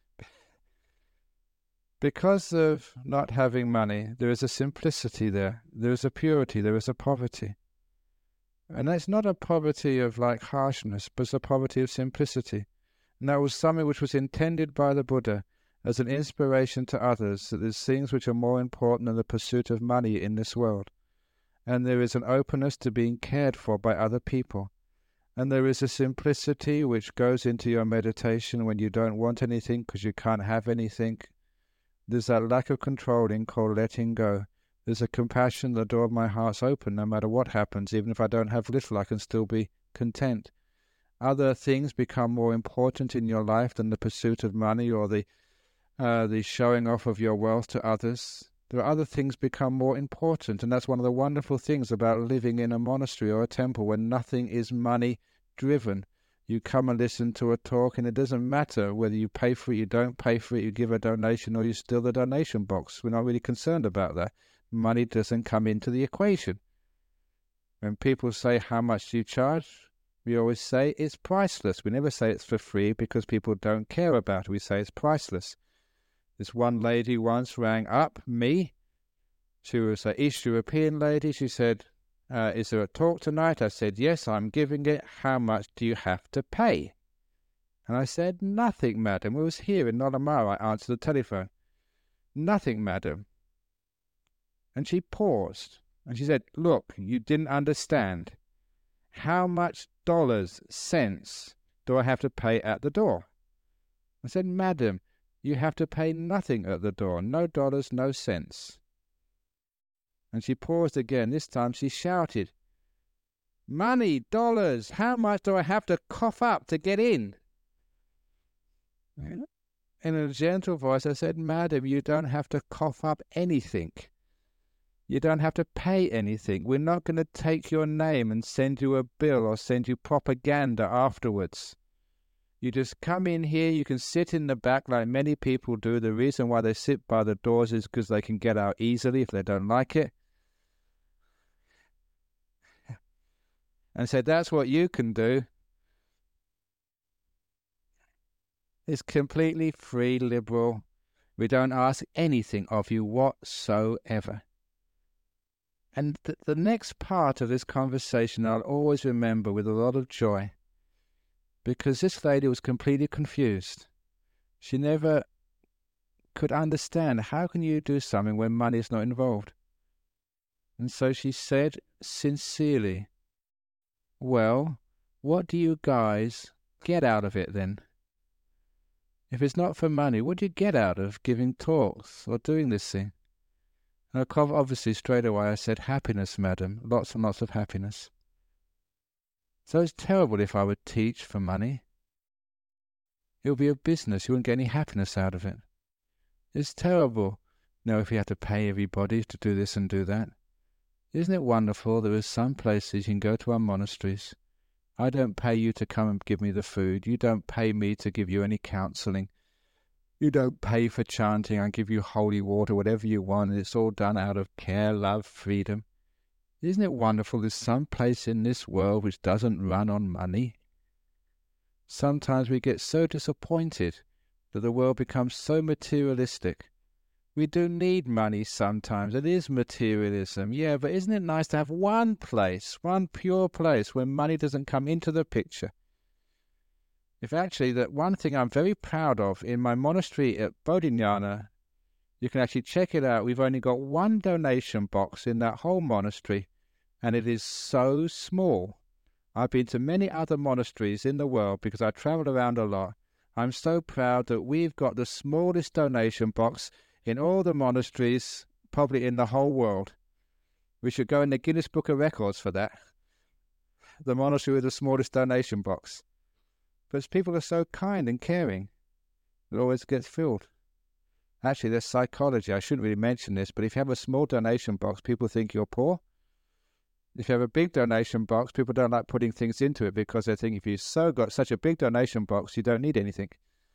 because of not having money, there is a simplicity there. There is a purity. There is a poverty. And it's not a poverty of, like, harshness, but it's a poverty of simplicity. And that was something which was intended by the Buddha as an inspiration to others, that there's things which are more important than the pursuit of money in this world. And there is an openness to being cared for by other people. And there is a simplicity which goes into your meditation when you don't want anything because you can't have anything. There's that lack of controlling called letting go. There's a compassion, the door of my heart's open no matter what happens. Even if I don't have little, I can still be content. Other things become more important in your life than the pursuit of money or the uh, the showing off of your wealth to others. There are other things become more important, and that's one of the wonderful things about living in a monastery or a temple where nothing is money-driven. You come and listen to a talk, and it doesn't matter whether you pay for it, you don't pay for it, you give a donation, or you steal the donation box. We're not really concerned about that. Money doesn't come into the equation. When people say, "How much do you charge?" We always say it's priceless. We never say it's for free because people don't care about it. We say it's priceless. This one lady once rang up me. She was an East European lady. She said, uh, is there a talk tonight? I said, yes, I'm giving it. How much do you have to pay? And I said, nothing, madam. It was here in Nollamara. I answered the telephone. Nothing, madam. And she paused. And she said, look, you didn't understand. How much dollars, cents, do I have to pay at the door? I said, madam, you have to pay nothing at the door. No dollars, no cents. And she paused again. This time she shouted, money, dollars, how much do I have to cough up to get in? In a gentle voice, I said, madam, you don't have to cough up anything. You don't have to pay anything. We're not going to take your name and send you a bill or send you propaganda afterwards. You just come in here, you can sit in the back like many people do. The reason why they sit by the doors is because they can get out easily if they don't like it. And so that's what you can do. It's completely free, liberal. We don't ask anything of you whatsoever. And th- the next part of this conversation I'll always remember with a lot of joy, because this lady was completely confused. She never could understand, how can you do something when money is not involved? And so she said sincerely, well, what do you guys get out of it then? If it's not for money, what do you get out of giving talks or doing this thing? And obviously straight away I said, happiness, madam, lots and lots of happiness. So it's terrible if I would teach for money. It would be a business, you wouldn't get any happiness out of it. It's terrible, you know, if you had to pay everybody to do this and do that. Isn't it wonderful there are some places you can go to our monasteries. I don't pay you to come and give me the food. You don't pay me to give you any counselling. You don't pay for chanting. I give you holy water, whatever you want. And it's all done out of care, love, freedom. Isn't it wonderful there's some place in this world which doesn't run on money? Sometimes we get so disappointed that the world becomes so materialistic. We do need money sometimes. It is materialism, yeah, but isn't it nice to have one place, one pure place where money doesn't come into the picture? If actually, that one thing I'm very proud of in my monastery at Bodhinyana, you can actually check it out. We've only got one donation box in that whole monastery, and it is so small. I've been to many other monasteries in the world because I travel around a lot. I'm so proud that we've got the smallest donation box in all the monasteries, probably in the whole world. We should go in the Guinness Book of Records for that. The monastery with the smallest donation box. Because people are so kind and caring, it always gets filled. Actually, there's psychology. I shouldn't really mention this, but if you have a small donation box, people think you're poor. If you have a big donation box, people don't like putting things into it because they think if you've so got such a big donation box, you don't need anything.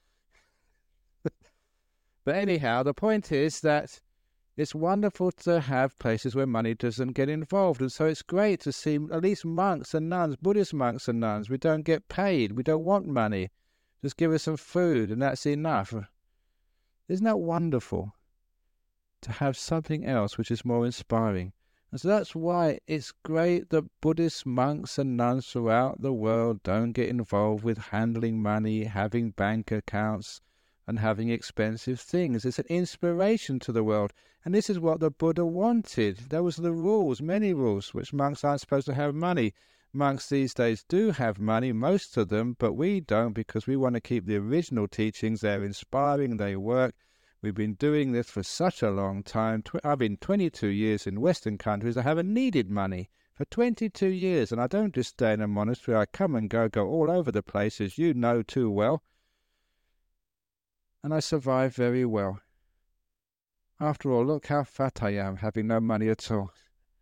But anyhow, the point is that it's wonderful to have places where money doesn't get involved. And so it's great to see at least monks and nuns, Buddhist monks and nuns. We don't get paid. We don't want money. Just give us some food and that's enough. Isn't that wonderful to have something else which is more inspiring? And so that's why it's great that Buddhist monks and nuns throughout the world don't get involved with handling money, having bank accounts, and having expensive things. It's an inspiration to the world. And this is what the Buddha wanted. There was the rules, many rules, which monks aren't supposed to have money. Monks these days do have money, most of them, but we don't because we want to keep the original teachings. They're inspiring, they work. We've been doing this for such a long time. I've been twenty-two years in Western countries. I haven't needed money for twenty-two years. And I don't just stay in a monastery. I come and go, go all over the place, as you know too well. And I survive very well. After all, look how fat I am, having no money at all.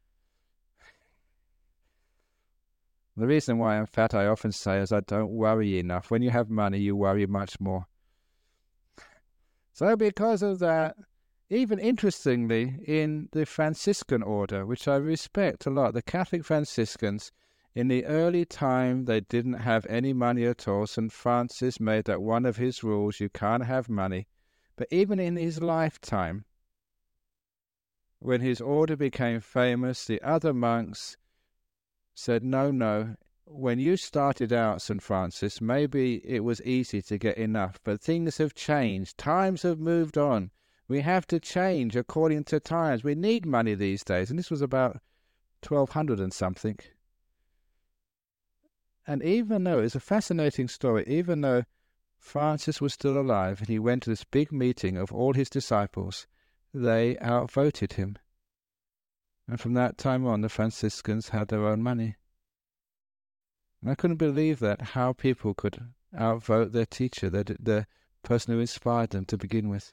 The reason why I'm fat, I often say, is I don't worry enough. When you have money, you worry much more. So because of that, even interestingly, in the Franciscan order, which I respect a lot, the Catholic Franciscans, In the early time, they didn't have any money at all. Saint Francis made that one of his rules: you can't have money. But even in his lifetime, when his order became famous, the other monks said, no, no, when you started out, Saint Francis, maybe it was easy to get enough, but things have changed. Times have moved on. We have to change according to times. We need money these days. And this was about twelve hundred and something. And even though, it's a fascinating story, even though Francis was still alive and he went to this big meeting of all his disciples, they outvoted him. And from that time on, the Franciscans had their own money. And I couldn't believe that, how people could outvote their teacher, the, the person who inspired them to begin with.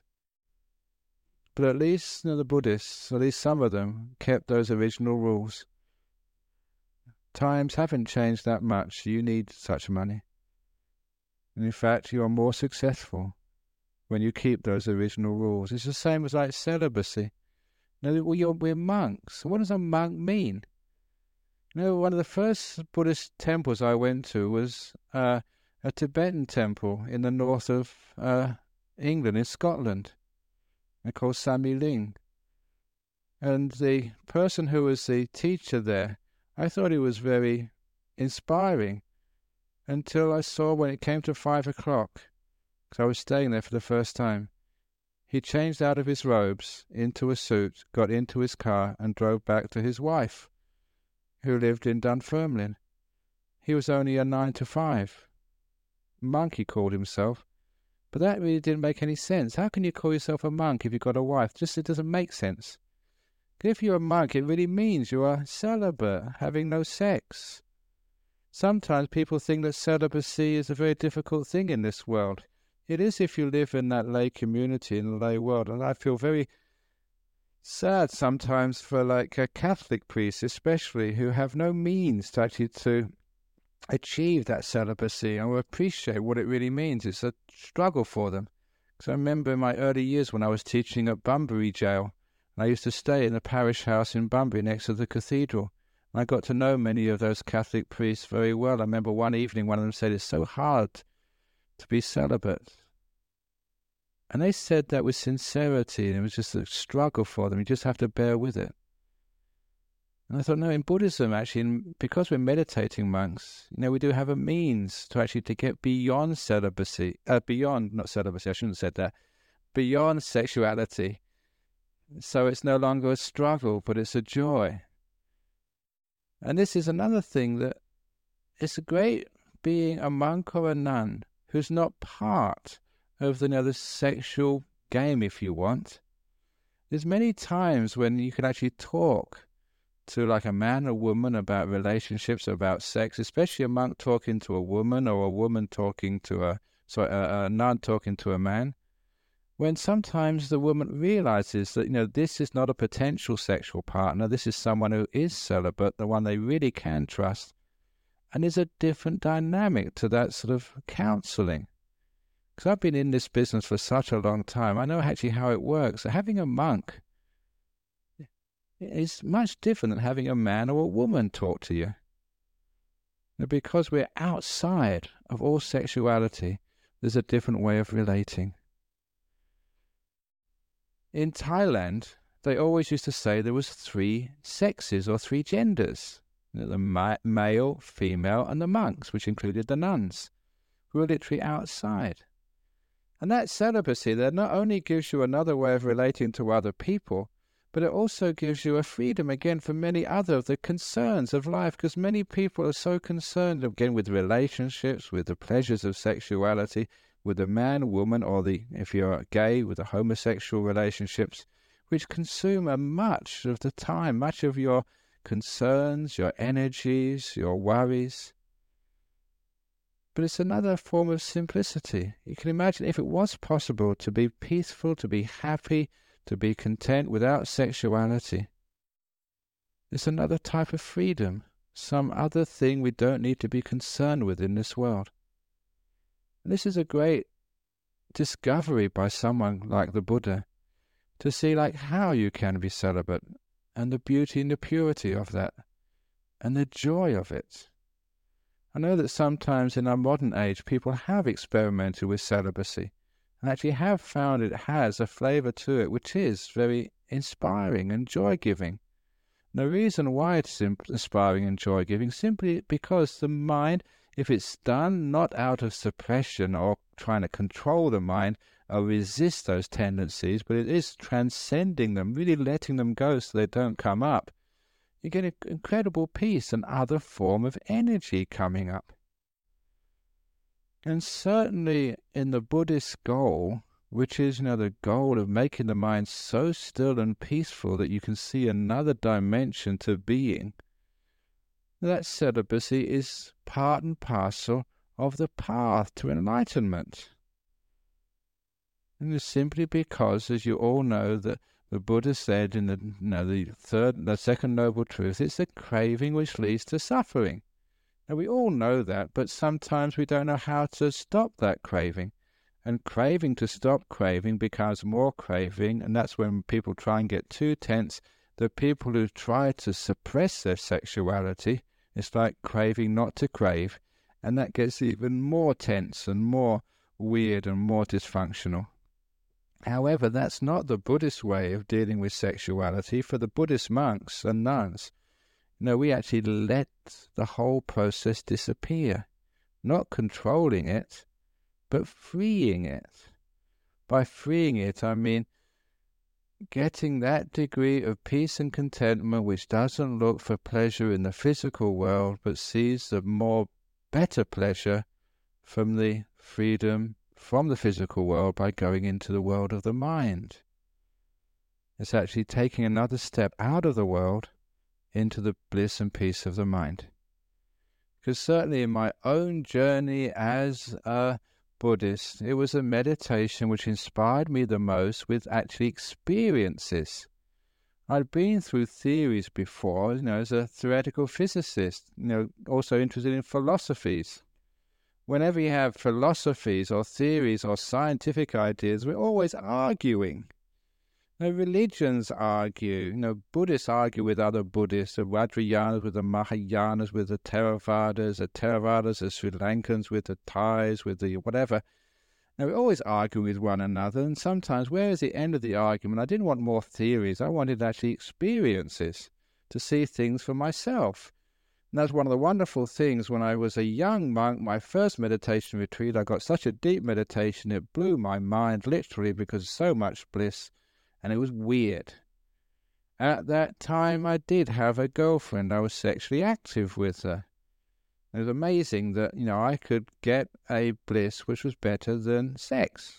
But at least, you know, the Buddhists, at least some of them, kept those original rules. Times haven't changed that much. You need such money. And in fact, you are more successful when you keep those original rules. It's the same as like celibacy. You know, well, you're, we're monks. What does a monk mean? You know, one of the first Buddhist temples I went to was uh, a Tibetan temple in the north of uh, England, in Scotland. They're called Sami Ling. And the person who was the teacher there, I thought he was very inspiring until I saw when it came to five o'clock, because I was staying there for the first time, he changed out of his robes into a suit, got into his car and drove back to his wife, who lived in Dunfermline. He was only a nine to five. Monk, he called himself. But that really didn't make any sense. How can you call yourself a monk if you've got a wife? Just, it doesn't make sense. If you're a monk, it really means you are celibate, having no sex. Sometimes people think that celibacy is a very difficult thing in this world. It is if you live in that lay community, in the lay world. And I feel very sad sometimes for like uh, Catholic priests especially, who have no means to actually to achieve that celibacy or appreciate what it really means. It's a struggle for them. Because I remember in my early years when I was teaching at Bunbury Jail, and I used to stay in the parish house in Bunbury next to the cathedral. And I got to know many of those Catholic priests very well. I remember one evening one of them said, it's so hard to be celibate. And they said that with sincerity, and it was just a struggle for them. You just have to bear with it. And I thought, no, in Buddhism, actually, in, because we're meditating monks, you know, we do have a means to actually to get beyond celibacy, uh, beyond, not celibacy, I shouldn't have said that, beyond sexuality. So it's no longer a struggle, but it's a joy. And this is another thing, that it's great being a monk or a nun who's not part of the, you know, the sexual game, if you want. There's many times when you can actually talk to like a man or woman about relationships, about sex, especially a monk talking to a woman or a woman talking to a, sorry, a, a nun talking to a man, when sometimes the woman realizes that, you know, this is not a potential sexual partner, this is someone who is celibate, the one they really can trust, and there's a different dynamic to that sort of counseling. Because I've been in this business for such a long time, I know actually how it works. Having a monk is much different than having a man or a woman talk to you. Because we're outside of all sexuality, there's a different way of relating. In Thailand, they always used to say there was three sexes or three genders. The ma- male, female, and the monks, which included the nuns, who were literally outside. And that celibacy there not only gives you another way of relating to other people, but it also gives you a freedom, again, for many other of the concerns of life, because many people are so concerned, again, with relationships, with the pleasures of sexuality, with the man, woman, or the, if you're gay, with the homosexual relationships, which consume a much of the time, much of your concerns, your energies, your worries. But it's another form of simplicity. You can imagine if it was possible to be peaceful, to be happy, to be content without sexuality. It's another type of freedom, some other thing we don't need to be concerned with in this world. And this is a great discovery by someone like the Buddha, to see like how you can be celibate, and the beauty and the purity of that, and the joy of it. I know that sometimes in our modern age, people have experimented with celibacy and actually have found it has a flavor to it which is very inspiring and joy-giving. The reason why it's inspiring and joy-giving simply because the mind, if it's done not out of suppression or trying to control the mind or resist those tendencies, but it is transcending them, really letting them go so they don't come up, you get an incredible peace and other form of energy coming up. And certainly in the Buddhist goal, which is, you know, the goal of making the mind so still and peaceful that you can see another dimension to being, that celibacy is part and parcel of the path to enlightenment. And it's simply because, as you all know, that the Buddha said in the, you know, the third, the second noble truth, it's the craving which leads to suffering. Now we all know that, but sometimes we don't know how to stop that craving. And craving to stop craving becomes more craving, and that's when people try and get too tense. The people who try to suppress their sexuality, it's like craving not to crave, and that gets even more tense and more weird and more dysfunctional. However, that's not the Buddhist way of dealing with sexuality. For the Buddhist monks and nuns, no, we actually let the whole process disappear, not controlling it, but freeing it. By freeing it, I mean getting that degree of peace and contentment which doesn't look for pleasure in the physical world, but sees the more better pleasure from the freedom from the physical world by going into the world of the mind. It's actually taking another step out of the world into the bliss and peace of the mind. Because certainly in my own journey as a Buddhist, it was a meditation which inspired me the most with actually experiences. I'd been through theories before, you know, as a theoretical physicist, you know, also interested in philosophies. Whenever you have philosophies or theories or scientific ideas, we're always arguing. You know, religions argue. You know, Buddhists argue with other Buddhists, the Vajrayanas with the Mahayanas, with the Theravadas, the Theravadas, the Sri Lankans with the Thais, with the whatever. Now, we're always arguing with one another, and sometimes, where is the end of the argument? I didn't want more theories. I wanted actually experiences, to see things for myself. And that's one of the wonderful things. When I was a young monk, my first meditation retreat, I got such a deep meditation, it blew my mind, literally, because of so much bliss. And it was weird. At that time, I did have a girlfriend. I was sexually active with her. It was amazing that, you know, I could get a bliss which was better than sex.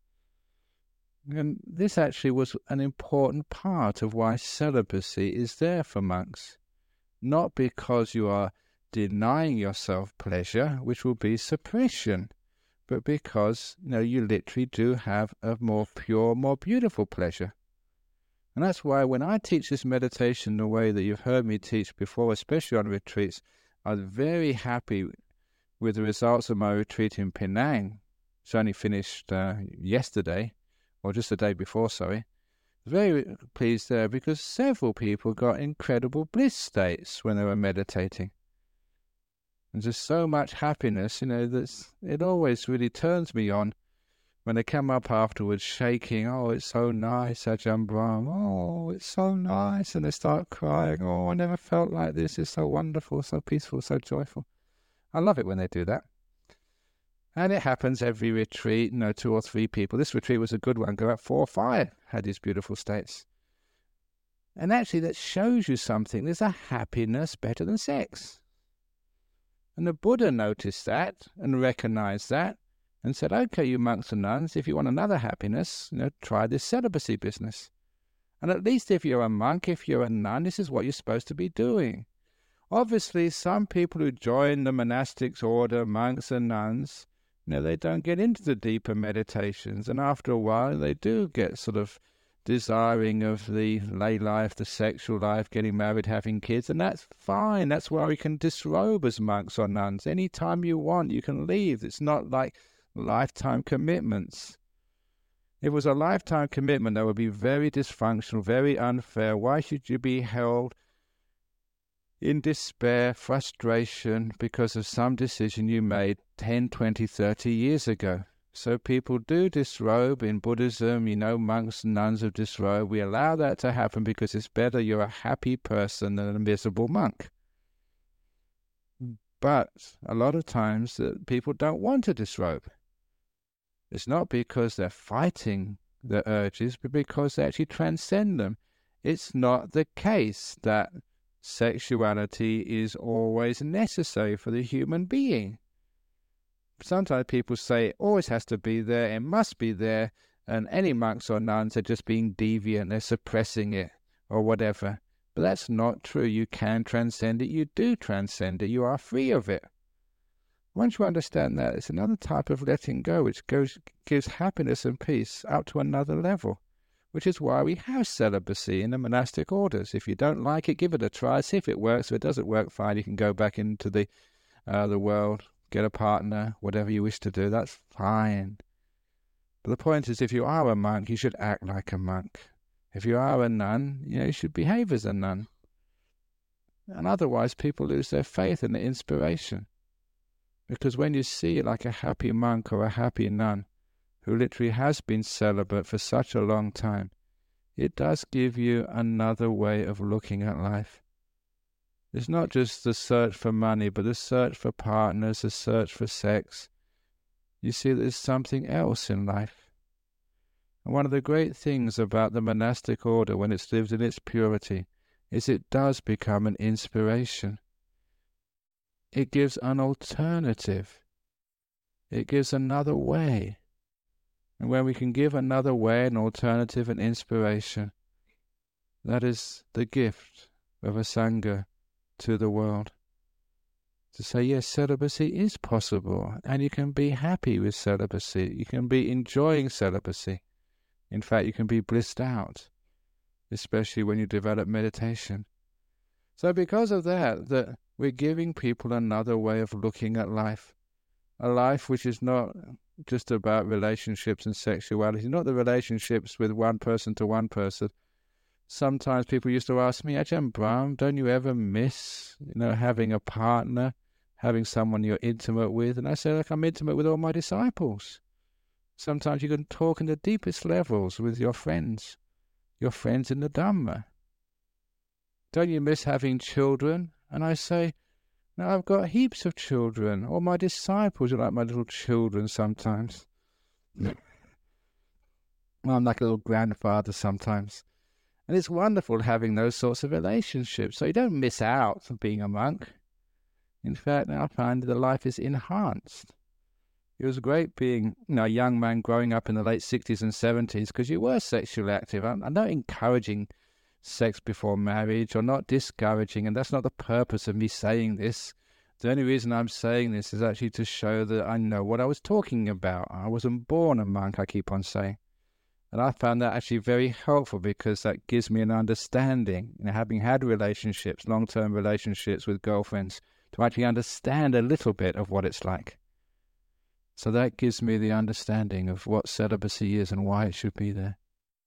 And this actually was an important part of why celibacy is there for monks. Not because you are denying yourself pleasure, which will be suppression, but because, you know, you literally do have a more pure, more beautiful pleasure. And that's why when I teach this meditation the way that you've heard me teach before, especially on retreats, I'm very happy with the results of my retreat in Penang. It's only finished uh, yesterday, or just the day before, sorry. Very pleased there because several people got incredible bliss states when they were meditating. There's just so much happiness, you know, that it always really turns me on when they come up afterwards shaking. Oh, it's so nice, Ajahn Brahm. Oh, it's so nice. And they start crying. Oh, I never felt like this. It's so wonderful, so peaceful, so joyful. I love it when they do that. And it happens every retreat, you know, two or three people. This retreat was a good one. Go out, four or five had these beautiful states. And actually that shows you something. There's a happiness better than sex. And the Buddha noticed that and recognized that and said, okay, you monks and nuns, if you want another happiness, you know, try this celibacy business. And at least if you're a monk, if you're a nun, this is what you're supposed to be doing. Obviously, some people who join the monastics order, monks and nuns, you know, they don't get into the deeper meditations. And after a while, they do get sort of desiring of the lay life, the sexual life, getting married, having kids. And that's fine. That's why we can disrobe as monks or nuns. Anytime you want, you can leave. It's not like lifetime commitments. If it was a lifetime commitment, that would be very dysfunctional, very unfair. Why should you be held in despair, frustration, because of some decision you made ten, twenty, thirty years ago. So people do disrobe in Buddhism, you know, monks and nuns have disrobed. We allow that to happen because it's better you're a happy person than a miserable monk. But a lot of times that people don't want to disrobe. It's not because they're fighting the urges, but because they actually transcend them. It's not the case that sexuality is always necessary for the human being. Sometimes people say it always has to be there, it must be there, and any monks or nuns are just being deviant, they're suppressing it, or whatever. But that's not true. You can transcend it, you do transcend it, you are free of it. Once you understand that, it's another type of letting go, which goes gives happiness and peace up to another level, which is why we have celibacy in the monastic orders. If you don't like it, give it a try, see if it works. If it doesn't work, fine, you can go back into the uh, the world, get a partner, whatever you wish to do, that's fine. But the point is, if you are a monk, you should act like a monk. If you are a nun, you know, you should behave as a nun. And otherwise, people lose their faith and their inspiration. Because when you see like a happy monk or a happy nun who literally has been celibate for such a long time, it does give you another way of looking at life. It's not just the search for money, but the search for partners, the search for sex. You see there's something else in life. And one of the great things about the monastic order when it's lived in its purity is it does become an inspiration. It gives an alternative. It gives another way. And when we can give another way, an alternative, an inspiration, that is the gift of a Sangha to the world. To say, yes, celibacy is possible, and you can be happy with celibacy. You can be enjoying celibacy. In fact, you can be blissed out, especially when you develop meditation. So because of that, that we're giving people another way of looking at life. A life which is not just about relationships and sexuality, not the relationships with one person to one person. Sometimes people used to ask me, Ajahn Brahm, don't you ever miss, you know, having a partner, having someone you're intimate with? And I say, like, I'm intimate with all my disciples. Sometimes you can talk in the deepest levels with your friends, your friends in the Dhamma. Don't you miss having children? And I say, no, I've got heaps of children. All my disciples are like my little children sometimes. Well, I'm like a little grandfather sometimes. And it's wonderful having those sorts of relationships. So you don't miss out on being a monk. In fact, I find that the life is enhanced. It was great being, you know, a young man growing up in the late sixties and seventies because you were sexually active. I'm, I'm not encouraging sex before marriage or not discouraging, and that's not the purpose of me saying this. The only reason I'm saying this is actually to show that I know what I was talking about. I wasn't born a monk, I keep on saying. And I found that actually very helpful because that gives me an understanding, you know, having had relationships, long-term relationships with girlfriends, to actually understand a little bit of what it's like. So that gives me the understanding of what celibacy is and why it should be there.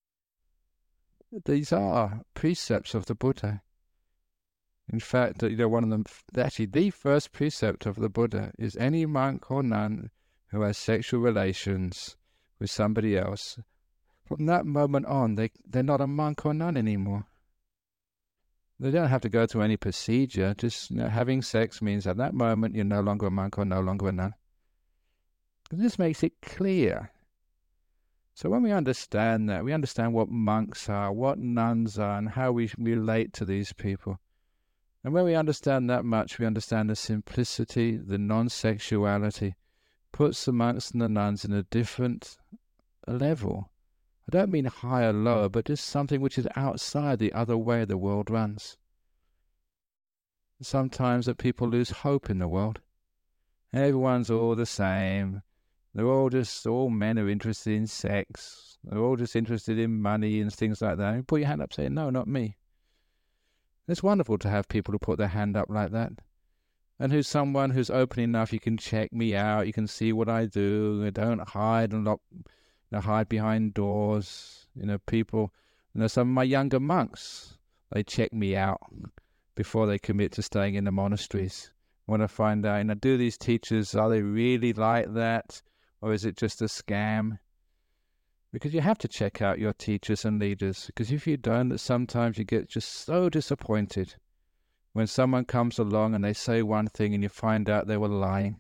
These are precepts of the Buddha. In fact, you know, one of them, actually the first precept of the Buddha is any monk or nun who has sexual relations with somebody else, from that moment on, they, they're not a monk or nun anymore. They don't have to go through any procedure. Just, you know, having sex means at that moment you're no longer a monk or no longer a nun. This makes it clear. So when we understand that, we understand what monks are, what nuns are, and how we relate to these people. And when we understand that much, we understand the simplicity, the non-sexuality, puts the monks and the nuns in a different level. I don't mean higher, lower, but just something which is outside the other way the world runs. Sometimes that people lose hope in the world. Everyone's all the same. They're all just, all men are interested in sex. They're all just interested in money and things like that. You put your hand up saying, no, not me. It's wonderful to have people who put their hand up like that. And who's someone who's open enough, you can check me out, you can see what I do, I don't hide and lock, you know, hide behind doors. You know, people, you know, some of my younger monks, they check me out. before they commit to staying in the monasteries. I want to find out, you know, do these teachers, are they really like that? Or is it just a scam? Because you have to check out your teachers and leaders. Because if you don't, sometimes you get just so disappointed when someone comes along and they say one thing and you find out they were lying.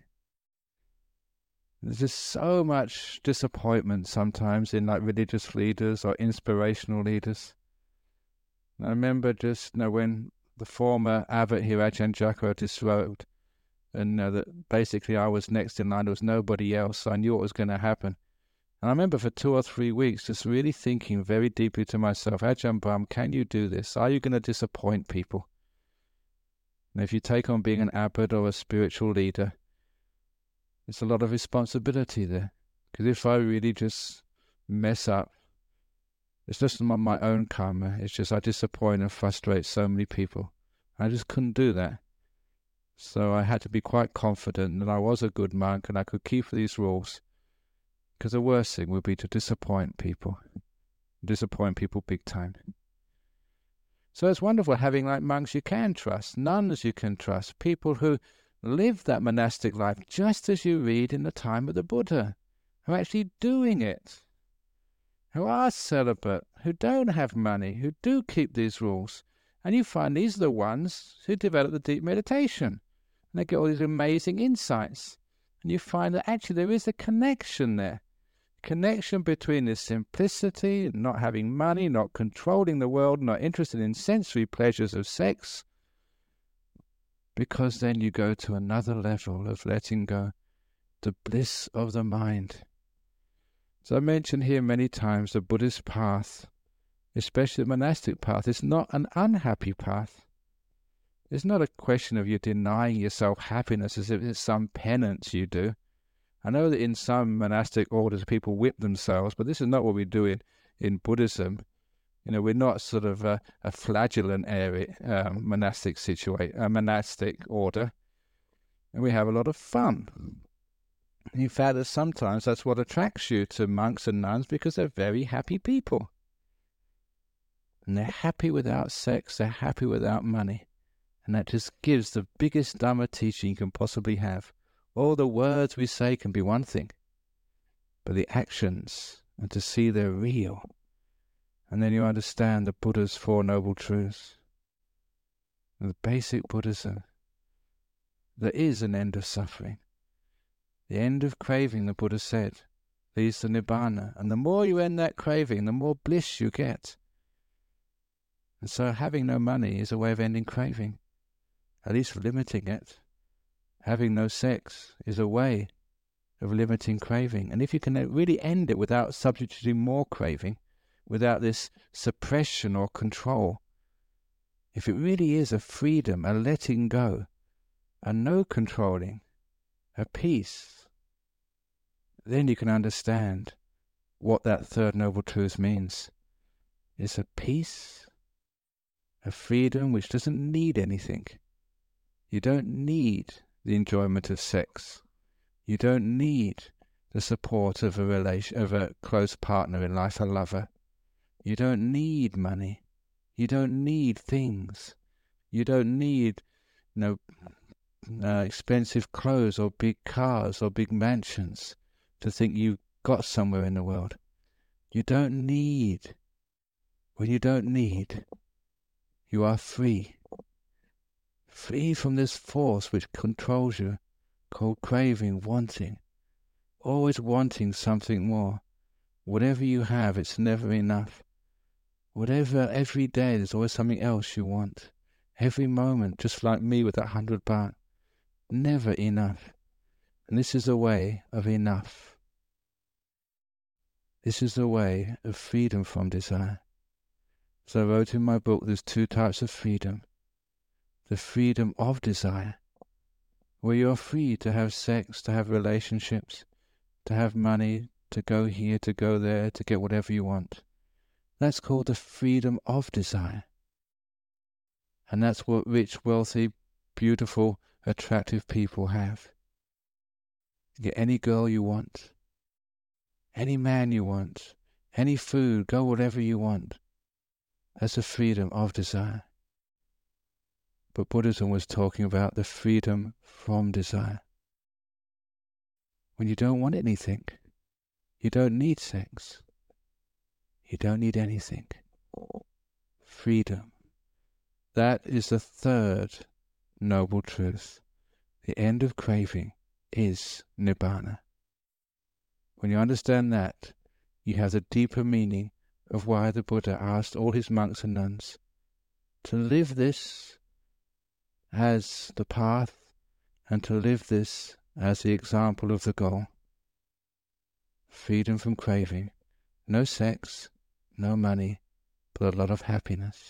There's just so much disappointment sometimes in like religious leaders or inspirational leaders. I remember just, you know, when the former abbot here, Ajahn Jacko, disrobed, and you know, that basically I was next in line, there was nobody else, so I knew what was going to happen. And I remember for two or three weeks just really thinking very deeply to myself, Ajahn Brahm, can you do this? Are you going to disappoint people? And if you take on being an abbot or a spiritual leader, it's a lot of responsibility there. Because if I really just mess up, it's just not my own karma. It's just I disappoint and frustrate so many people. I just couldn't do that. So I had to be quite confident that I was a good monk and I could keep these rules. Because the worst thing would be to disappoint people. Disappoint people big time. So it's wonderful having like monks you can trust, nuns you can trust, people who live that monastic life just as you read in the time of the Buddha, who are actually doing it, who are celibate, who don't have money, who do keep these rules. And you find these are the ones who develop the deep meditation. And they get all these amazing insights. And you find that actually there is a connection there. Connection between this simplicity, not having money, not controlling the world, not interested in sensory pleasures of sex, because then you go to another level of letting go, the bliss of the mind. So I mentioned here many times the Buddhist path, especially the monastic path, is not an unhappy path. It's not a question of you denying yourself happiness as if it's some penance you do. I know that in some monastic orders people whip themselves, but this is not what we do in, in Buddhism. You know, we're not sort of a, a flagellant area, um, monastic situa- a monastic order, and we have a lot of fun. In fact, sometimes that's what attracts you to monks and nuns, because they're very happy people. And they're happy without sex, they're happy without money. And that just gives the biggest Dhamma teaching you can possibly have. All the words we say can be one thing, but the actions, and to see they're real. And then you understand the Buddha's Four Noble Truths. The basic Buddhism. There is an end of suffering. The end of craving, the Buddha said, leads to Nibbana. And the more you end that craving, the more bliss you get. And so having no money is a way of ending craving, at least limiting it. Having no sex is a way of limiting craving. And if you can really end it without substituting more craving, without this suppression or control, if it really is a freedom, a letting go, a no controlling, a peace, then you can understand what that third noble truth means. It's a peace, a freedom which doesn't need anything. You don't need the enjoyment of sex. You don't need the support of a relation, of a close partner in life, a lover. You don't need money. You don't need things. You don't need, you know, uh, expensive clothes or big cars or big mansions to think you've got somewhere in the world. You don't need. When you don't need, you are free. Free from this force which controls you, called craving, wanting. Always wanting something more. Whatever you have, it's never enough. Whatever, every day, there's always something else you want. Every moment, just like me with that hundred baht. Never enough. And this is the way of enough. This is the way of freedom from desire. So I wrote in my book, there's two types of freedom. The freedom of desire, where you're free to have sex, to have relationships, to have money, to go here, to go there, to get whatever you want. That's called the freedom of desire. And that's what rich, wealthy, beautiful, attractive people have. You get any girl you want, any man you want, any food, go whatever you want. That's the freedom of desire. But Buddhism was talking about the freedom from desire. When you don't want anything, you don't need sex, you don't need anything. Freedom. That is the third noble truth. The end of craving is Nibbana. When you understand that, you have the deeper meaning of why the Buddha asked all his monks and nuns to live this as the path and to live this as the example of the goal. Freedom from craving. No sex, no money, but a lot of happiness.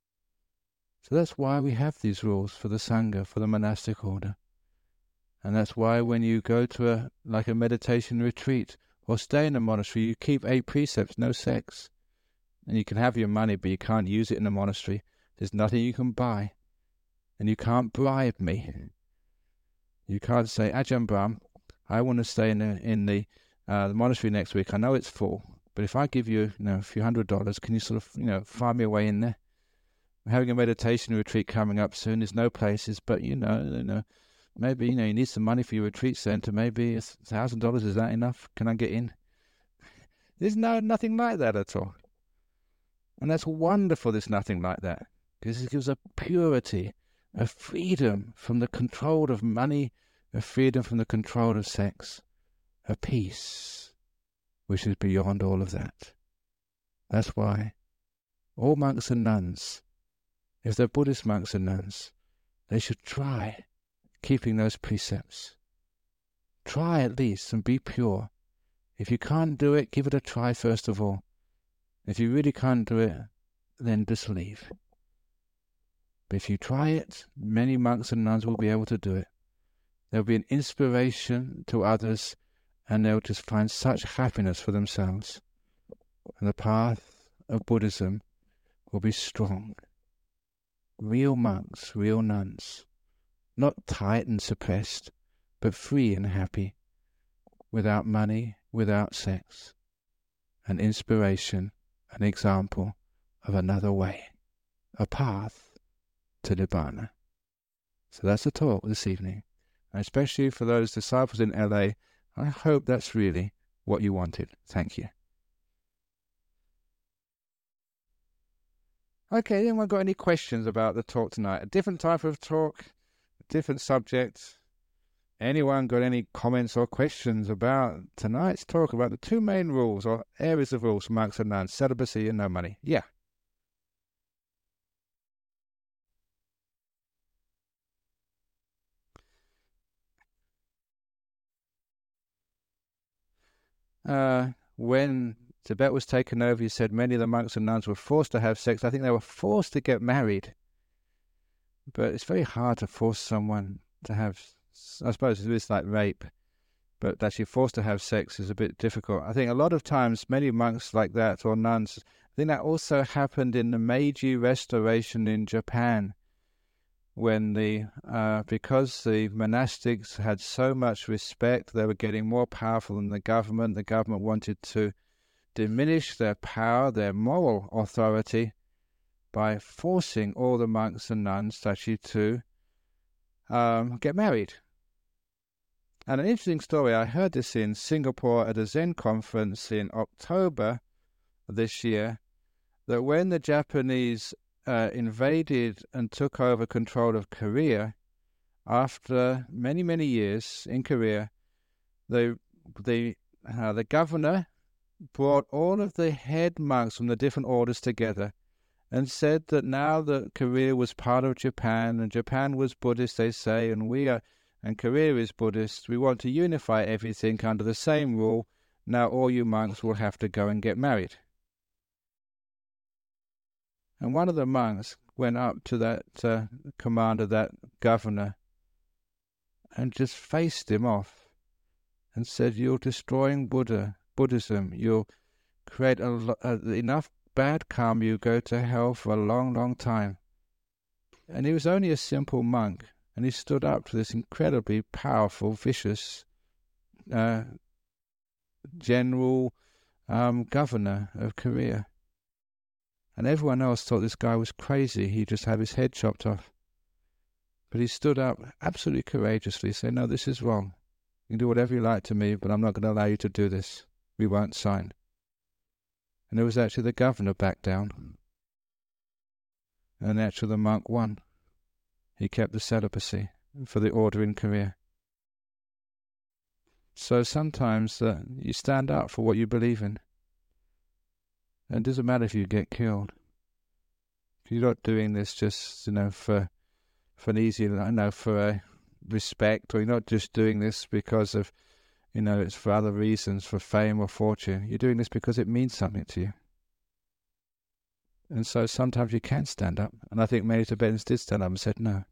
So that's why we have these rules for the Sangha, for the monastic order. And that's why when you go to a like a meditation retreat or stay in a monastery, you keep eight precepts, no sex. And you can have your money, but you can't use it in a monastery. There's nothing you can buy. And you can't bribe me. You can't say, Ajahn Brahm, I want to stay in the, in the, uh, the monastery next week. I know it's full, but if I give you, you know, a few hundred dollars, can you sort of, you know, find me a way in there? I'm having a meditation retreat coming up soon. There's no places, but, you know, you know, maybe, you know, you need some money for your retreat center. Maybe a thousand dollars, is that enough? Can I get in? There's no nothing like that at all. And that's wonderful, there's nothing like that. Because it gives a purity, a freedom from the control of money, a freedom from the control of sex, a peace which is beyond all of that. That's why all monks and nuns, if they're Buddhist monks and nuns, they should try keeping those precepts. Try at least and be pure. If you can't do it, give it a try first of all. If you really can't do it, then just leave. But if you try it, many monks and nuns will be able to do it. They'll be an inspiration to others, and they'll just find such happiness for themselves. And the path of Buddhism will be strong. Real monks, real nuns, not tight and suppressed, but free and happy, without money, without sex, an inspiration, an example of another way, a path to Nibbana. So that's the talk this evening. And especially for those disciples in L A, I hope that's really what you wanted. Thank you. Okay, anyone got any questions about the talk tonight? A different type of talk, a different subject. Anyone got any comments or questions about tonight's talk, about the two main rules or areas of rules for monks and nuns, celibacy and no money? Yeah. Uh, when Tibet was taken over, you said many of the monks and nuns were forced to have sex. I think they were forced to get married. But it's very hard to force someone to have, I suppose it's like rape, but actually forced to have sex is a bit difficult. I think a lot of times, many monks like that, or nuns, I think that also happened in the Meiji Restoration in Japan, when the, uh, because the monastics had so much respect, they were getting more powerful than the government. The government wanted to diminish their power, their moral authority, by forcing all the monks and nuns actually to um, get married. And an interesting story, I heard this in Singapore at a Zen conference in October this year, that when the Japanese uh, invaded and took over control of Korea, after many, many years in Korea, the, the, uh, the governor brought all of the head monks from the different orders together and said that now that Korea was part of Japan, and Japan was Buddhist, they say, and we are, and Korea is Buddhist, we want to unify everything under the same rule. Now all you monks will have to go and get married. And one of the monks went up to that uh, commander, that governor, and just faced him off and said, "You're destroying Buddha, Buddhism. You'll create a, a, enough bad karma, you go to hell for a long, long time." And he was only a simple monk, and he stood up to this incredibly powerful, vicious uh, general um, governor of Korea. And everyone else thought this guy was crazy. He just had his head chopped off. But he stood up absolutely courageously, saying, no, this is wrong. You can do whatever you like to me, but I'm not going to allow you to do this. We won't sign. And it was actually the governor backed down. And actually the monk won. He kept the celibacy for the order in Korea. So sometimes uh, you stand up for what you believe in. And it doesn't matter if you get killed. You're not doing this just, you know, for for an easy, I know, for a respect, or you're not just doing this because of, you know, it's for other reasons, for fame or fortune. You're doing this because it means something to you. And so sometimes you can stand up. And I think many Tibetans did stand up and said no.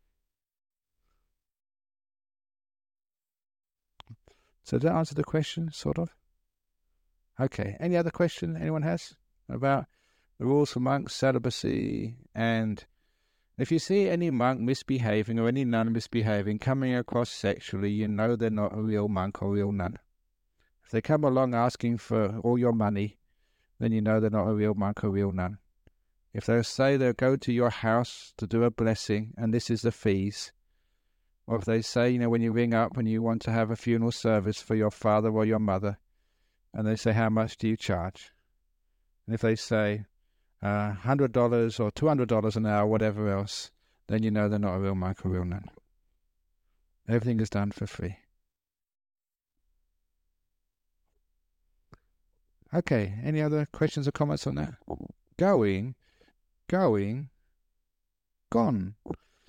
So did that answer the question, sort of? Okay. Any other question anyone has about the rules for monks, celibacy, and if you see any monk misbehaving or any nun misbehaving, coming across sexually, you know they're not a real monk or real nun. If they come along asking for all your money, then you know they're not a real monk or real nun. If they say they'll go to your house to do a blessing and this is the fees, or if they say, you know, when you ring up and you want to have a funeral service for your father or your mother, and they say, how much do you charge? And if they say, uh, one hundred dollars or two hundred dollars an hour, whatever else, then you know they're not a real monk or real nun. Everything is done for free. Okay, any other questions or comments on that? Going, going, gone.